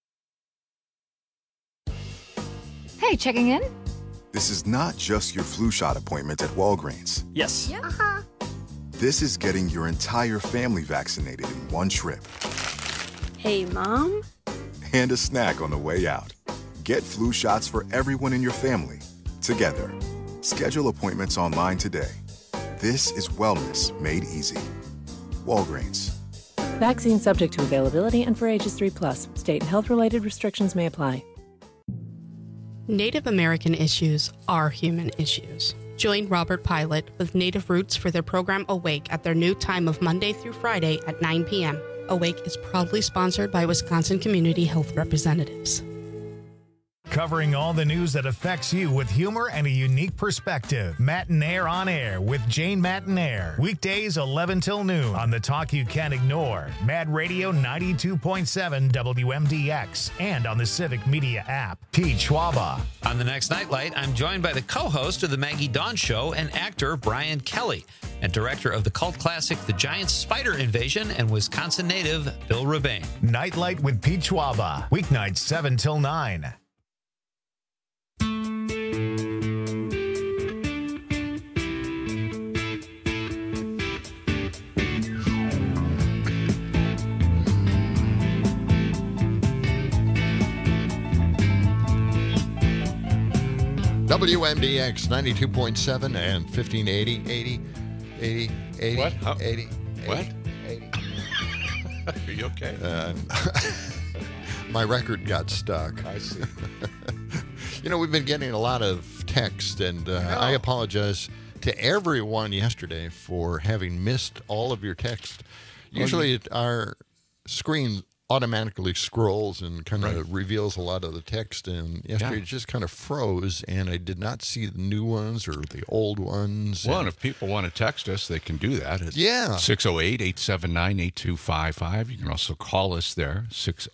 Hey, checking in? This is not just your flu shot appointment at Walgreens. Yes. Yeah. Uh-huh. This is getting your entire family vaccinated in one trip. Hey, Mom? And a snack on the way out. Get flu shots for everyone in your family, together. Schedule appointments online today. This is wellness made easy. Walgreens. Vaccine subject to availability and for ages 3+. State and health-related restrictions may apply. Native American issues are human issues. Join Robert Pilot with Native Roots for their program Awake at their new time of Monday through Friday at 9 p.m. Awake is proudly sponsored by Wisconsin Community Health Representatives. Covering all the news that affects you with humor and a unique perspective. Matinaire on Air with Jane Matinaire. Weekdays 11 till noon on the talk you can't ignore. Mad Radio 92.7 WMDX and on the Civic Media app. Pete Schwaba. On the next Nightlight, I'm joined by the co-host of the Maggie Dawn Show and actor Brian Kelly and director of the cult classic The Giants Spider Invasion and Wisconsin native Bill Rebane. Nightlight with Pete Schwaba. Weeknights 7 till 9. WMDX 92.7 and 1580, 80. What? How? 80. What? 80. Are you okay? My record got stuck. I see. We've been getting a lot of text, and I apologize to everyone yesterday for having missed all of your text. Usually our screen automatically scrolls and kind of reveals a lot of the text, and yesterday it just kind of froze, and I did not see the new ones or the old ones. Well, and if people want to text us, they can do that. It's 608-879-8255. You can also call us there,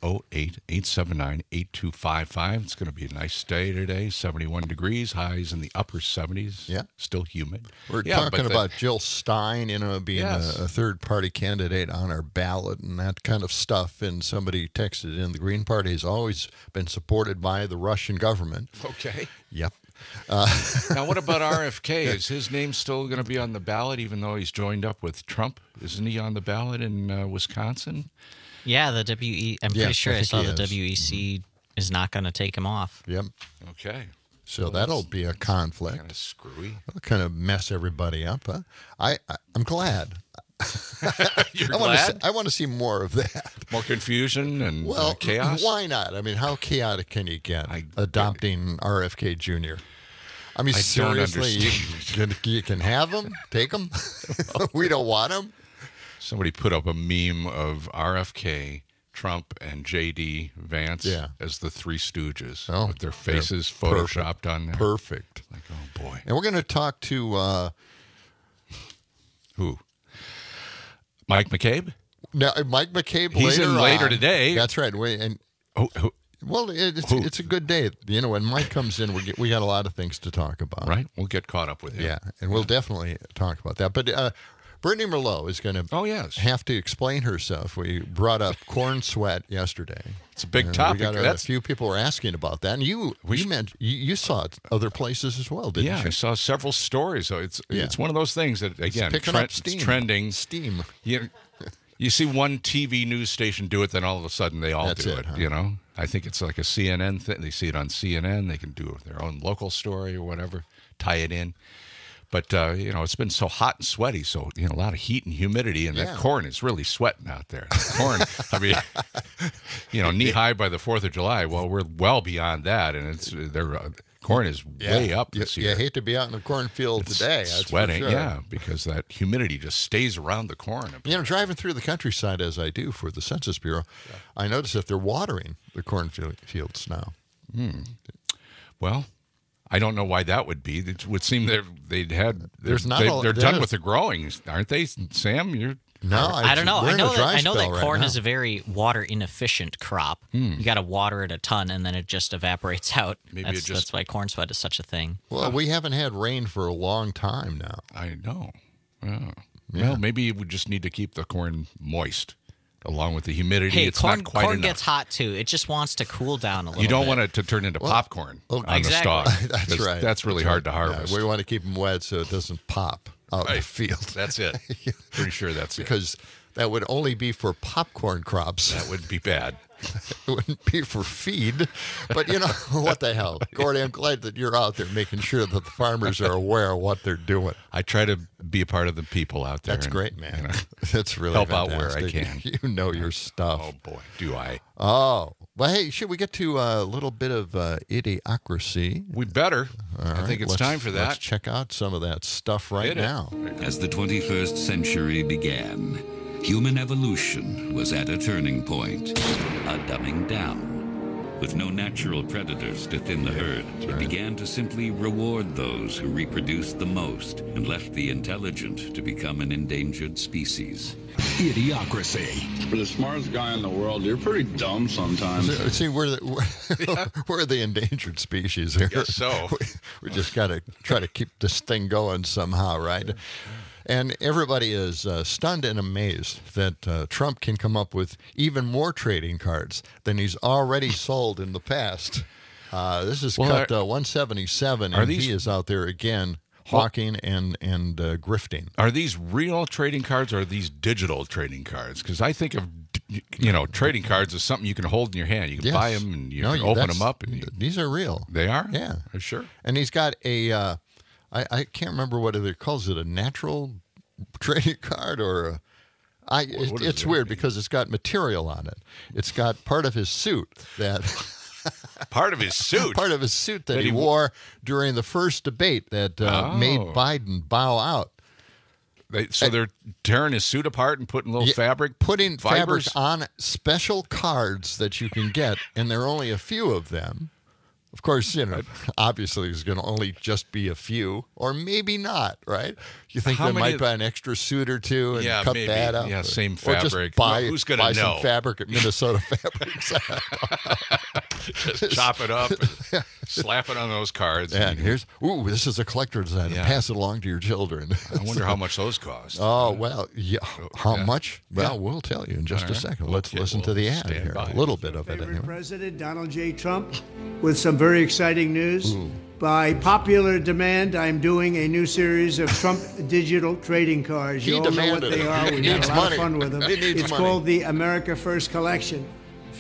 608-879-8255. It's going to be a nice day today, 71 degrees, highs in the upper 70s. Yeah. Still humid. We're talking about Jill Stein, being a third-party candidate on our ballot and that kind of stuff, and somebody texted in, the Green Party has always been supported by the Russian government. Okay. Yep. Now, what about RFK? Is his name still going to be on the ballot, even though he's joined up with Trump? Isn't he on the ballot in Wisconsin? Yeah, the WE. I'm pretty sure I saw the WEC is not going to take him off. Yep. Okay. So that'll be a conflict. Kind of screwy. That'll kind of mess everybody up. Huh? I'm glad. You're glad? I want to see more of that. More confusion and chaos? Why not? I mean, how chaotic can you get adopting RFK Jr.? I mean, seriously, you can have him? Take him? We don't want him? Somebody put up a meme of RFK, Trump, and J.D. Vance as the Three Stooges with their faces photoshopped on there. Perfect. Like, oh, boy. And we're going to talk to... who? Mike McCabe? No, Mike McCabe He's later in later on. today. That's right. Well, it's a good day. When Mike comes in, we got a lot of things to talk about. Right. We'll get caught up with him. Yeah, and we'll definitely talk about that. But Brittany Merlot is going to have to explain herself. We brought up corn sweat yesterday. It's a big topic. A few people were asking about that, and you saw it other places as well, didn't you? Yeah, I saw several stories. So it's one of those things that, again, it's trending. Steam. You see one TV news station do it, then all of a sudden they all do it. Huh? I think it's like a CNN thing. They see it on CNN. They can do their own local story or whatever, tie it in. But, it's been so hot and sweaty, so, a lot of heat and humidity, and that corn is really sweating out there. Corn, I mean, knee-high by the 4th of July. Well, we're well beyond that, and corn is way up this year. You hate to be out in the cornfield today. That's sweating, for sure. yeah, because that humidity just stays around the corn. Driving through the countryside as I do for the Census Bureau, I notice that they're watering the cornfields now. Well, I don't know why that would be. It would seem they're done with the growing, aren't they, Sam? I don't know. I know that corn is a very water inefficient crop. You got to water it a ton, and then it just evaporates out. That's why corn sweat is such a thing. Well, we haven't had rain for a long time now. I know. Well, maybe we just need to keep the corn moist. Along with the humidity, hey, it's not quite corn enough. gets hot too. It just wants to cool down a little bit. You don't want it to turn into popcorn on the stalk. That's right. That's really hard to harvest. We want to keep them wet so it doesn't pop out in the field. That's it. Pretty sure that's because that would only be for popcorn crops. That would be bad. It wouldn't be for feed. But, what the hell? Gordy, I'm glad that you're out there making sure that the farmers are aware of what they're doing. I try to be a part of the people out there. That's great, man. That's really help fantastic. out where I can. You know your stuff. Oh, boy, do I. Oh. Well, hey, should we get to a little bit of idiocracy? We better. All right, I think it's time for that. Let's check out some of that stuff right now. As the 21st century began, human evolution was at a turning point, a dumbing down. With no natural predators to thin the herd, it began to simply reward those who reproduced the most and left the intelligent to become an endangered species. Idiocracy. For the smartest guy in the world, you're pretty dumb sometimes. See, we're the endangered species here. I guess so. We just got to try to keep this thing going somehow, right? And everybody is stunned and amazed that Trump can come up with even more trading cards than he's already sold in the past. This is cut 177, and he is out there again hawking and grifting. Are these real trading cards or are these digital trading cards? Because I think of trading cards is something you can hold in your hand. You can buy them and you can open them up. And these are real. They are? Yeah. Sure. And he's got a, I can't remember what it calls it, a natural trading card or it's weird because it's got material on it. It's got part of his suit that... Part of his suit? Part of his suit that he wore during the first debate that made Biden bow out. They're tearing his suit apart and putting little fabric Putting fibers fabric on special cards that you can get, and there are only a few of them. Of course, obviously there's going to only just be a few, or maybe not, right? You think there might be an extra suit or two and cut maybe. that up? Yeah, same fabric. Or just buy know? Some fabric at Minnesota Fabrics. Just chop it up and slap it on those cards. And this is a collector's item. Yeah. Pass it along to your children. I wonder how much those cost. Oh, well, yeah. How much? Well, we'll tell you in just a second. Let's listen to the ad here. A little bit of it anyway. President Donald J. Trump with some very exciting news. By popular demand, I'm doing a new series of Trump digital trading cards. You all know what they are. We had a lot of fun with them. It's called the America First Collection.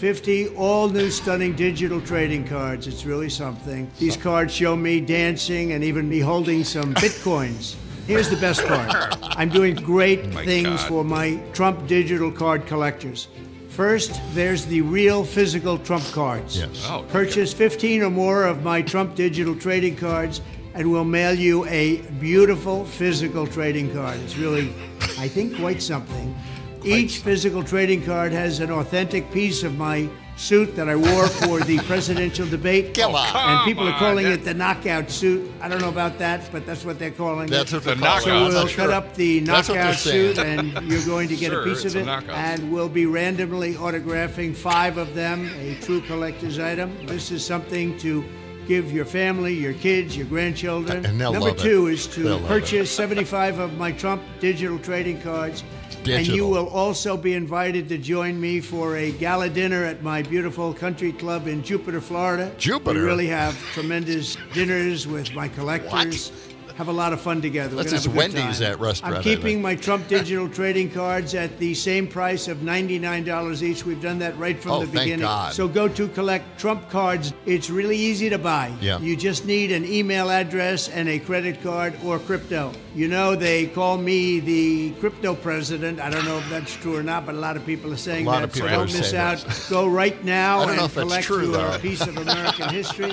50 all-new stunning digital trading cards. It's really something. These cards show me dancing and even me holding some bitcoins. Here's the best part. I'm doing great things for my Trump digital card collectors. First, there's the real physical Trump cards. Yes. Purchase 15 or more of my Trump digital trading cards and we'll mail you a beautiful physical trading card. It's really, I think, quite something. Each physical trading card has an authentic piece of my suit that I wore for the presidential debate. Come on. And people are calling it the knockout suit. I don't know about that, but that's what they're calling it. So knockout. we'll cut up the knockout suit, and you're going to get a piece of it. And we'll be randomly autographing 5 of them, a true collector's item. This is something to give your family, your kids, your grandchildren. And Number 2 is to purchase 75 of my Trump digital trading cards. And you will also be invited to join me for a gala dinner at my beautiful country club in Jupiter, Florida. Jupiter? We really have tremendous dinners with my collectors. Have a lot of fun together. That's just Wendy's at restaurant. I'm keeping my Trump digital trading cards at the same price of $99 each. We've done that right from the beginning. God. So go to collect Trump cards. It's really easy to buy. Yeah. You just need an email address and a credit card or crypto. You know, they call me the crypto president. I don't know if that's true or not, but a lot of people are saying that. So don't miss out. Go right now and collect your piece of American history.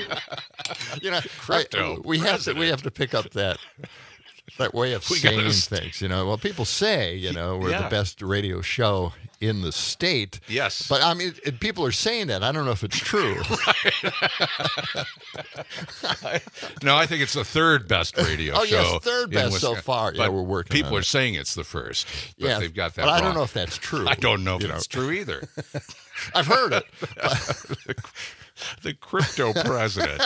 Crypto. We have to pick up that way of saying things. Well, people say, we're the best radio show in the state. Yes. But, I mean, people are saying that. I don't know if it's true. No, I think it's the third best radio show. Oh, yes, third best so far. Yeah, we're working on it. People are saying it's the first, but they've got that wrong. I don't know if that's true. I don't know if it's true either. I've heard it. The crypto president.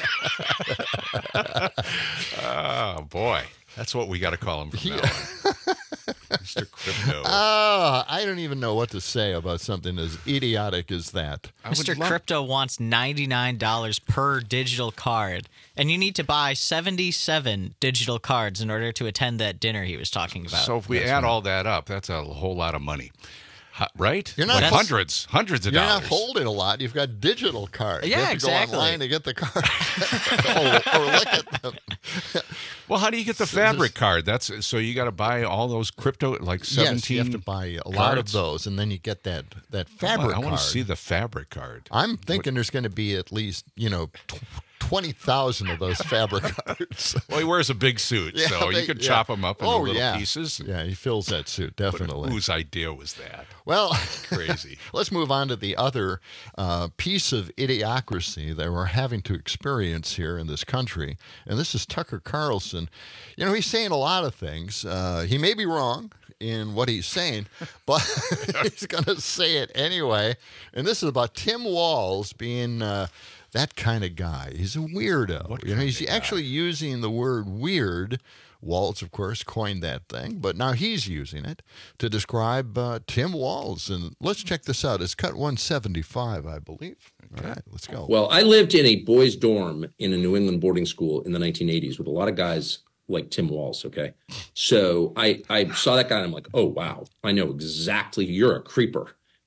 Oh, boy. That's what we got to call him from now on. Mr. Crypto. I don't even know what to say about something as idiotic as that. Mr. Crypto wants $99 per digital card, and you need to buy 77 digital cards in order to attend that dinner he was talking about. So if we add all that up, that's a whole lot of money. Right? You're not hundreds of dollars. You're not holding a lot. You've got digital cards. Yeah, you have to exactly. go online to get the card or look at them. Well, how do you get the fabric card? So you got to buy all those crypto, like 17 Yes, you have to buy a lot of those, and then you get that fabric card. I want to see the fabric card. I'm thinking there's going to be at least 20,000 of those fabric cards. Well, he wears a big suit, so you could chop them up into little pieces. Yeah, he fills that suit, definitely. But whose idea was that? Well, crazy. Let's move on to the other piece of idiocracy that we're having to experience here in this country, and this is Tucker Carlson. He's saying a lot of things. He may be wrong in what he's saying, but he's going to say it anyway. And this is about Tim Walz being that kind of guy. He's a weirdo. He's actually using the word weird. Walz, of course, coined that thing, but now he's using it to describe Tim Walz. And let's check this out. It's cut 175, I believe. Okay. All right, let's go. Well, I lived in a boys' dorm in a New England boarding school in the 1980s with a lot of guys like Tim Walz, okay? So I saw that guy and I'm like, oh, wow, I know exactly, you're a creeper.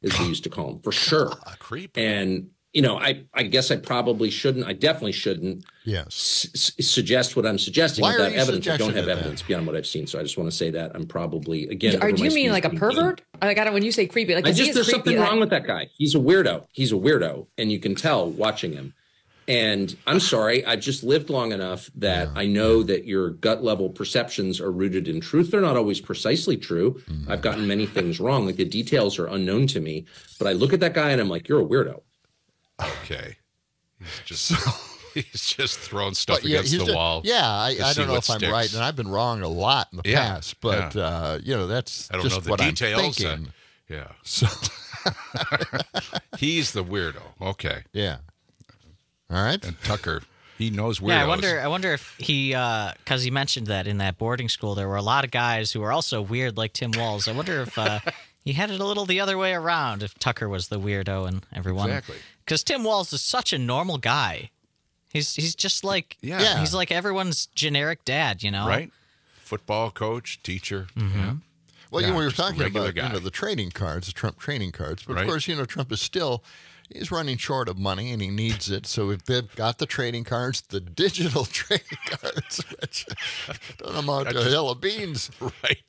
as we used to call him, for sure. Creep. And, I guess I probably shouldn't. I definitely shouldn't suggest what I'm suggesting without evidence. I don't have evidence beyond what I've seen. So I just want to say that I'm probably, again. Do you mean like a pervert? When you say creepy, there's something wrong with that guy. He's a weirdo. And you can tell watching him. And I'm sorry, I've just lived long enough that I know that your gut level perceptions are rooted in truth. They're not always precisely true. I've gotten many things wrong. Like the details are unknown to me. But I look at that guy and I'm like, you're a weirdo. Okay. He's just throwing stuff against the wall. Yeah, I don't know if I'm right, and I've been wrong a lot in the past, but that's I don't just know the what details. I'm thinking. So he's the weirdo. Okay. Yeah. All right. And Tucker, he knows weirdos. Yeah, I wonder if he, because he mentioned that in that boarding school there were a lot of guys who were also weird like Tim Walz. I wonder if he had it a little the other way around, if Tucker was the weirdo and everyone. Exactly. Because Tim Walz is such a normal guy. He's just like he's like everyone's generic dad, Right. Football coach, teacher. Mm-hmm. Yeah. Well, we were talking about the trading cards, the Trump trading cards, but of course, Trump is still. He's running short of money, and he needs it. So if they've got the trading cards, the digital trading cards, which don't amount to a hill of beans. Right.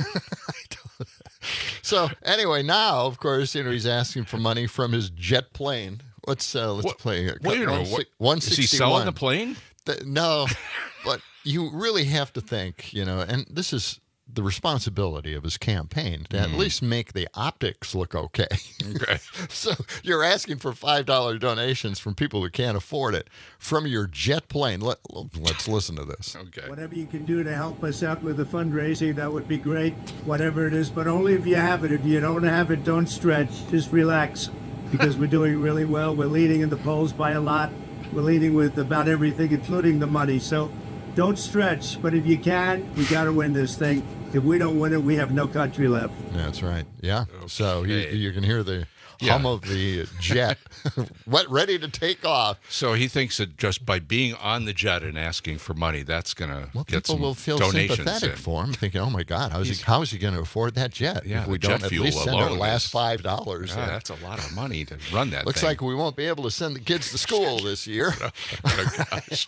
So anyway, now, of course, he's asking for money from his jet plane. Let's play here. Wait a minute. 161. Is he selling the plane? No, but you really have to think, and this is the responsibility of his campaign to at least make the optics look okay. Okay. So you're asking for $5 donations from people who can't afford it from your jet plane. Let's listen to this. Okay. Whatever you can do to help us out with the fundraising, that would be great. Whatever it is, but only if you have it. If you don't have it, don't stretch. Just relax, because we're doing really well. We're leading in the polls by a lot. We're leading with about everything, including the money. So don't stretch. But if you can, we got to win this thing. If we don't win it, we have no country left. That's right. Yeah. Okay. So you can hear the hum of the jet ready to take off. So he thinks that just by being on the jet and asking for money, that's going to get some people will feel donations sympathetic for him, thinking, "Oh my God, how is he going to afford that jet? Yeah, if we don't at least send our last $5." Yeah, that's a lot of money to run that. Looks like we won't be able to send the kids to school this year. Oh gosh,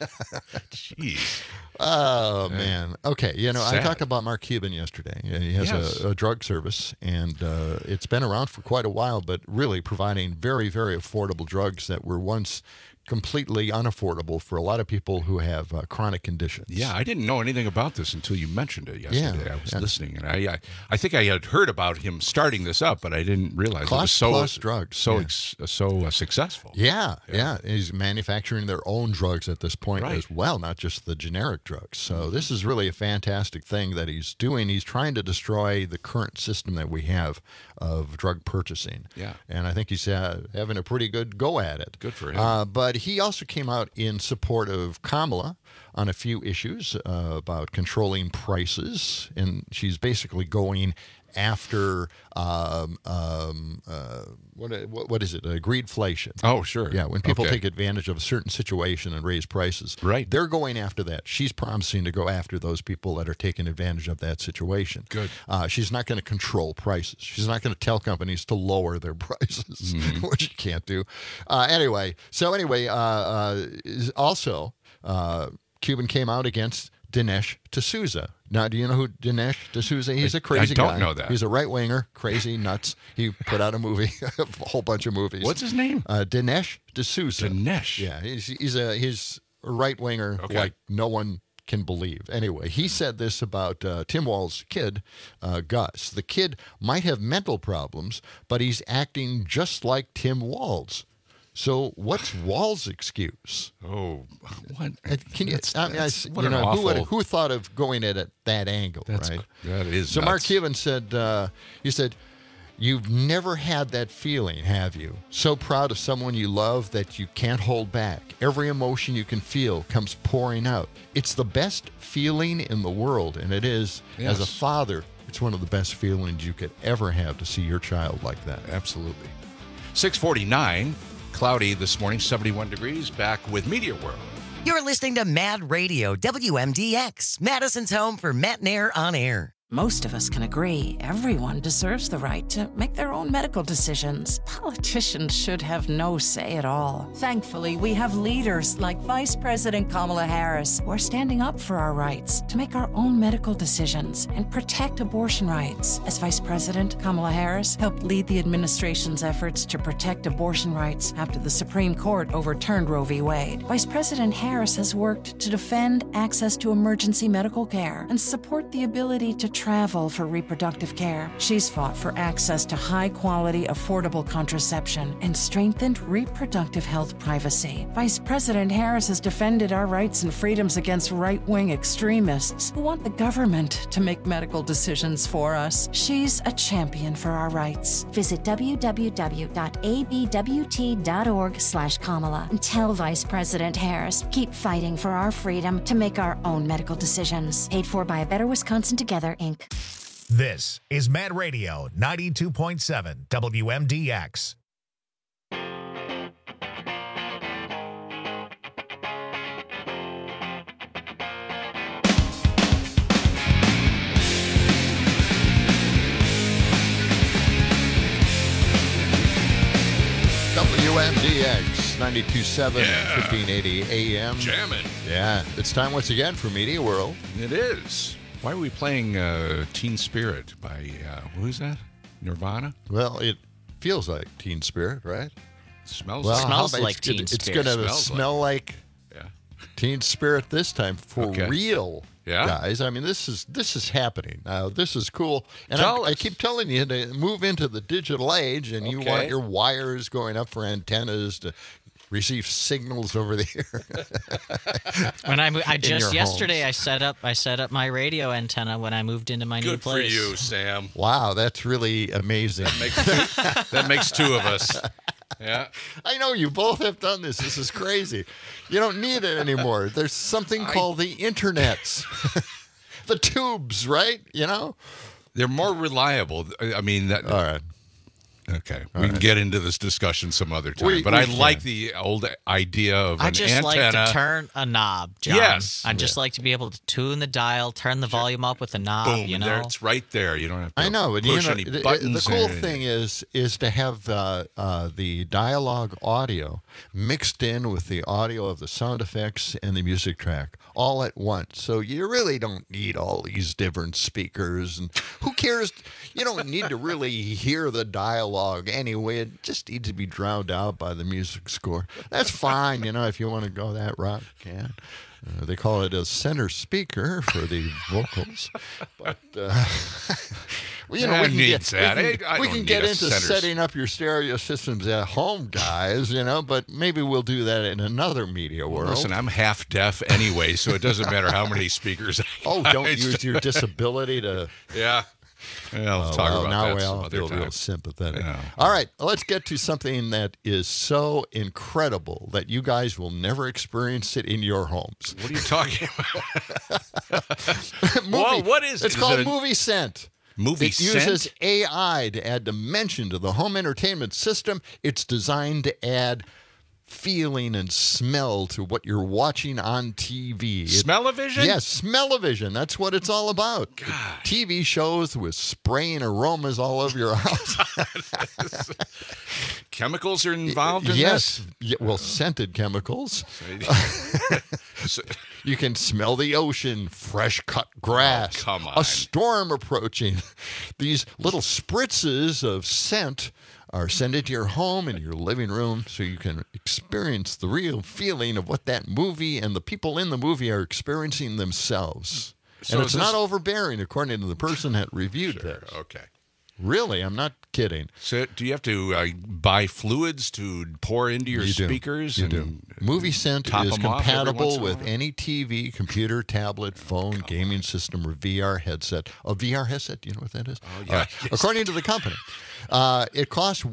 jeez. Oh man. Okay. I talked about Mark Cuban yesterday. He has a drug service, and it's been around for quite a while, but really providing very, very affordable drugs that were once completely unaffordable for a lot of people who have chronic conditions. Yeah, I didn't know anything about this until you mentioned it yesterday. I was listening, and I think I had heard about him starting this up, but I didn't realize it was so drugs, so successful. Yeah. He's manufacturing their own drugs at this point as well, not just the generic drugs. So this is really a fantastic thing that he's doing. He's trying to destroy the current system that we have of drug purchasing. Yeah, and I think he's having a pretty good go at it. Good for him. But he also came out in support of Kamala on a few issues about controlling prices, and she's basically going after what is it? Greedflation. Oh, sure. Yeah, when people take advantage of a certain situation and raise prices, right? They're going after that. She's promising to go after those people that are taking advantage of that situation. Good. She's not going to control prices. She's not going to tell companies to lower their prices, which you can't do. Also, Cuban came out against Dinesh D'Souza. Now, do you know who Dinesh D'Souza? He's a crazy guy. I don't know that. He's a right-winger, crazy, nuts. He put out a movie, a whole bunch of movies. What's his name? Dinesh D'Souza. Dinesh. Yeah, he's a right-winger like no one can believe. Anyway, he said this about Tim Walz's kid, Gus. The kid might have mental problems, but he's acting just like Tim Walz. So what's Walz's excuse? Oh, what? Can you? Who thought of going at it that angle? Right. That is. So nuts. Mark Cuban said, "He said, you've never had that feeling, have you? So proud of someone you love that you can't hold back. Every emotion you can feel comes pouring out. It's the best feeling in the world, and it is as a father. It's one of the best feelings you could ever have to see your child like that. Absolutely." 6:49. Cloudy this morning, 71 degrees, back with Media World. You're listening to Mad Radio, WMDX, Madison's home for Matt and Air on air. Most of us can agree everyone deserves the right to make their own medical decisions. Politicians should have no say at all. Thankfully, we have leaders like Vice President Kamala Harris who are standing up for our rights to make our own medical decisions and protect abortion rights. As Vice President, Kamala Harris helped lead the administration's efforts to protect abortion rights after the Supreme Court overturned Roe v. Wade. Vice President Harris has worked to defend access to emergency medical care and support the ability to travel for reproductive care. She's fought for access to high-quality, affordable contraception and strengthened reproductive health privacy. Vice President Harris has defended our rights and freedoms against right-wing extremists who want the government to make medical decisions for us. She's a champion for our rights. Visit www.abwt.org/Kamala and tell Vice President Harris, keep fighting for our freedom to make our own medical decisions. Paid for by A Better Wisconsin Together, Inc. This is Mad Radio 92.7 WMDX. WMDX 92.7, 1580 AM. Jamming. Yeah, it's time once again for Media World. It is. Why are we playing Teen Spirit by, who's that? Nirvana? Well, it feels like Teen Spirit, right? Smells like Teen Spirit. It's going to smell like Teen Spirit this time for real. Yeah, guys. I mean, this is happening now. This is cool, and I keep telling you to move into the digital age, and you want your wires going up for antennas to receive signals over the air. When I just yesterday homes. I set up my radio antenna when I moved into my new place. Good for you, Sam. Wow, that's really amazing. That makes two of us. Yeah. I know you both have done this. This is crazy. You don't need it anymore. There's something called the internets. The tubes, right? You know? They're more reliable. I mean, that. All right. Okay. We can get into this discussion some other time. But I like the old idea of an antenna. I just like to turn a knob, John. Yes. I just like to be able to tune the dial, turn the volume up with a knob, Boom, you know? It's right there. You don't have to I know, push any buttons. The cool thing is to have the dialogue audio mixed in with the audio of the sound effects and the music track all at once. So you really don't need all these different speakers. And who cares? You don't need to really hear the dialogue anyway. It just needs to be drowned out by the music score. That's fine, you know, if you want to go that route, you can. They call it a center speaker for the vocals. But, well, you know, we can get into setting up your stereo systems at home, guys, you know, but maybe we'll do that in another media world. Listen, I'm half deaf anyway, so it doesn't matter how many speakers I don't use your disability to... Yeah. Yeah, let's talk about now that some I'll other feel time. real sympathetic. Yeah. All right, let's get to something that is so incredible that you guys will never experience it in your homes. What are you talking about? Well, what is it? It's called Movie Scent. It uses AI to add dimension to the home entertainment system. It's designed to add feeling and smell to what you're watching on TV. Smell-o-vision? Yes, smell-o-vision. That's what it's all about. TV shows with spraying aromas all over your house. Chemicals are involved in this? this? Yeah, well, scented chemicals. You can smell the ocean, fresh cut grass, come on. a storm approaching. These little spritzes of scent are sent into your home and your living room so you can experience the real feeling of what that movie and the people in the movie are experiencing themselves. So and it's not overbearing, according to the person that reviewed this. Okay. Really, I'm not kidding. So do you have to buy fluids to pour into your speakers? You do. Movie Scent is compatible with while? any TV, computer, tablet, phone, gaming system, or VR headset. A VR headset, do you know what that is? Oh, yeah. Yes. According to the company. It costs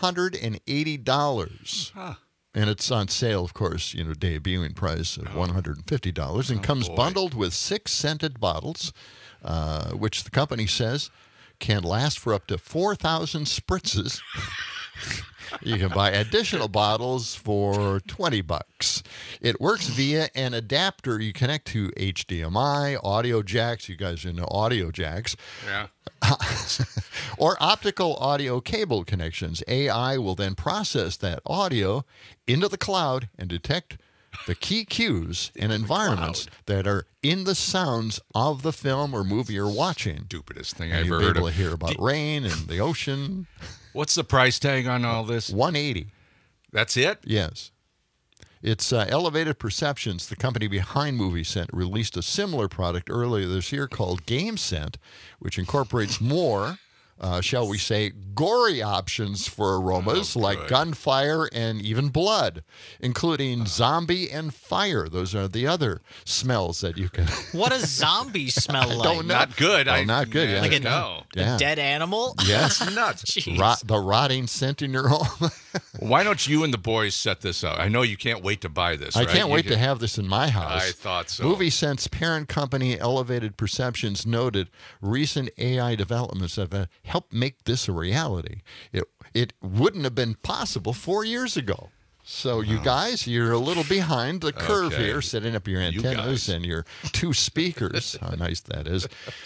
$180. Huh. And it's on sale, of course, you know, debuting price of $150, and comes bundled with 6 scented bottles, which the company says can last for up to 4,000 spritzes You can buy additional bottles for $20. It works via an adapter you connect to HDMI, audio jacks. You guys know audio jacks. Yeah. Or optical audio cable connections. AI will then process that audio into the cloud and detect the key cues and environments that are in the sounds of the film or movie you're watching. Stupidest thing and I've you'll ever be heard able of. to hear about rain and the ocean. What's the price tag on all this? $180. That's it? Yes. It's Elevated Perceptions, the company behind MovieScent, released a similar product earlier this year called GameScent, which incorporates more, shall we say, gory options for aromas like gunfire and even blood, including zombie and fire. Those are the other smells that you can... What does zombies smell like? Don't know. Not good. Oh, not good, yeah. Like No. a dead animal? Yes. That's nuts. Jeez. The rotting scent in your home. Why don't you and the boys set this up? I know you can't wait to buy this, I right? can't wait to have this in my house. I thought so. MovieScent's parent company, Elevated Perceptions, noted recent AI developments have helped make this a reality. It wouldn't have been possible 4 years ago. So you guys, you're a little behind the curve Okay. here, setting up your antennas and your two speakers. How nice that is.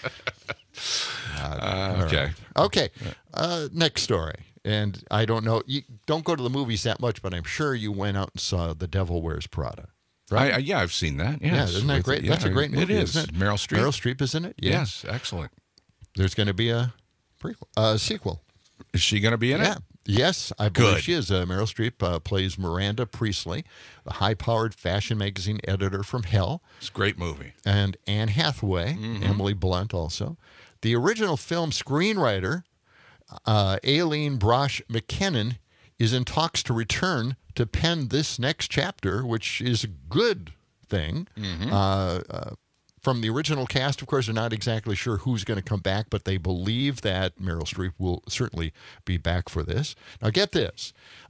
Okay. Okay. Next story. And I don't know, you don't go to the movies that much, but I'm sure you went out and saw The Devil Wears Prada. Right? Yeah, I've seen that. Yes. Yeah, isn't that great? Yeah, That's a great movie, It is. isn't it? Meryl Streep. Meryl Streep is in it? Yeah. Yes, excellent. There's going to be a sequel. Is she going to be in Yeah. it? Yes, I believe Good. she is. Meryl Streep plays Miranda Priestley, the high-powered fashion magazine editor from Hell. It's a great movie. And Anne Hathaway, Emily Blunt also. The original film screenwriter, Aileen Brosh McKinnon, is in talks to return to pen this next chapter, which is a good thing. From the original cast, of course, they're not exactly sure who's going to come back, but they believe that Meryl Streep will certainly be back for this. Now, get this.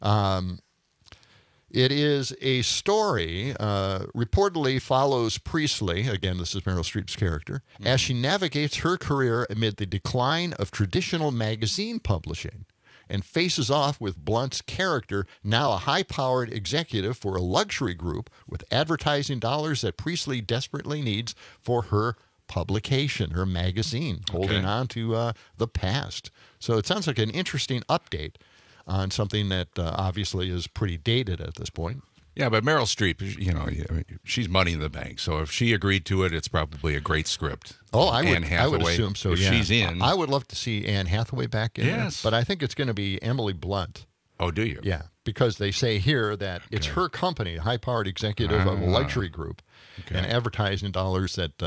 It is a story, reportedly follows Priestley, again, this is Meryl Streep's character, as she navigates her career amid the decline of traditional magazine publishing and faces off with Blunt's character, now a high-powered executive for a luxury group with advertising dollars that Priestley desperately needs for her publication, her magazine, holding on to the past. So it sounds like an interesting update on something that obviously is pretty dated at this point. Yeah, but Meryl Streep, you know, she's money in the bank. So if she agreed to it, it's probably a great script. Oh, I Anne would assume so, if yeah. she's in. I would love to see Anne Hathaway back in Yes. there, but I think it's going to be Emily Blunt. Oh, do you? Yeah, because they say here that it's her company, a high-powered executive of a luxury group, and advertising dollars that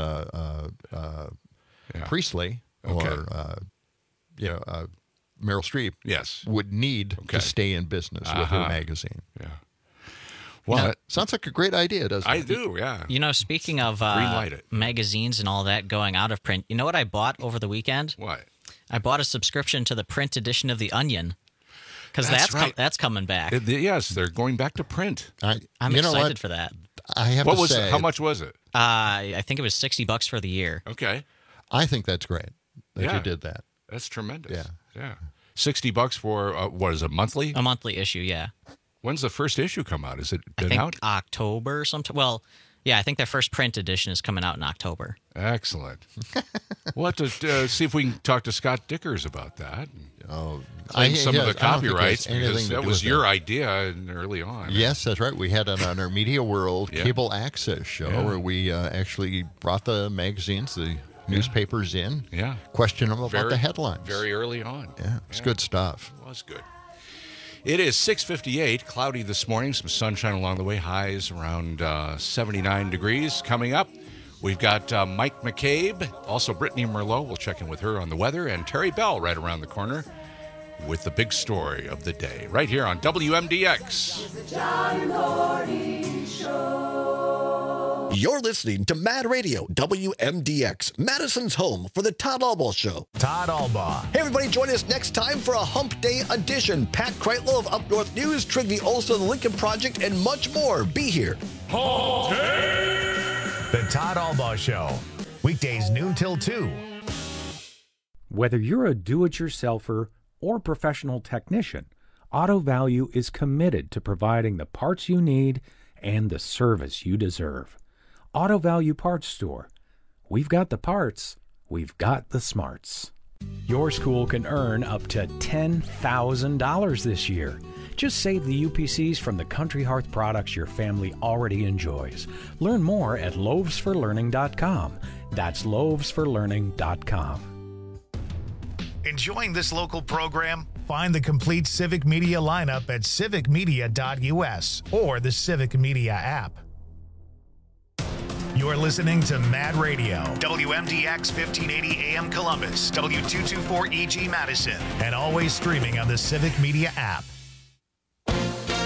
Priestley or Meryl Streep would need to stay in business with her magazine. Yeah. Well, sounds like a great idea, doesn't it? I do, yeah. You know, speaking of Greenlight it. magazines and all that going out of print, you know what I bought over the weekend? What? I bought a subscription to the print edition of The Onion. Because That's right. that's coming back. Yes, they're going back to print. I'm excited for that. I have what to was say, how much was it? I think it was $60 for the year. Okay. I think that's great that Yeah. you did that. That's tremendous. Yeah. Yeah. $60 for, what is it, monthly? A monthly issue, yeah. When's the first issue come out? Is it I been think out? October sometime. Well, yeah, I think their first print edition is coming out in October. Excellent. We'll have to see if we can talk to Scott Dickers about that. Oh, claim some of the I don't think it has copyrights anything because to that do was with your that. idea early on. Yes, that's right. We had it on our Media World cable access show where we actually brought the magazines, the newspapers in, questioned them about the headlines. Very early on. Yeah, it's good stuff. It was good. It is 6:58, cloudy this morning, some sunshine along the way, highs around 79 degrees. Coming up, we've got Mike McCabe, also Brittany Merlot. We'll check in with her on the weather, and Terry Bell right around the corner with the big story of the day, right here on WMDX. John Gordy Show. You're listening to Mad Radio, WMDX, Madison's home for the Todd Albaugh Show. Todd Albaugh. Hey, everybody, join us next time for a Hump Day edition. Pat Kreitlow of Up North News, Trigby Olson of the Lincoln Project, and much more. Be here. The Todd Albaugh Show. Weekdays noon till 2. Whether you're a do-it-yourselfer or professional technician, Auto Value is committed to providing the parts you need and the service you deserve. Auto Value Parts Store. We've got the parts. We've got the smarts. Your school can earn up to $10,000 this year. Just save the UPCs from the Country Hearth products your family already enjoys. Learn more at loavesforlearning.com. That's loavesforlearning.com. Enjoying this local program? Find the complete Civic Media lineup at civicmedia.us or the Civic Media app. You're listening to Mad Radio, WMDX 1580 AM Columbus, W224EG Madison, and always streaming on the Civic Media app.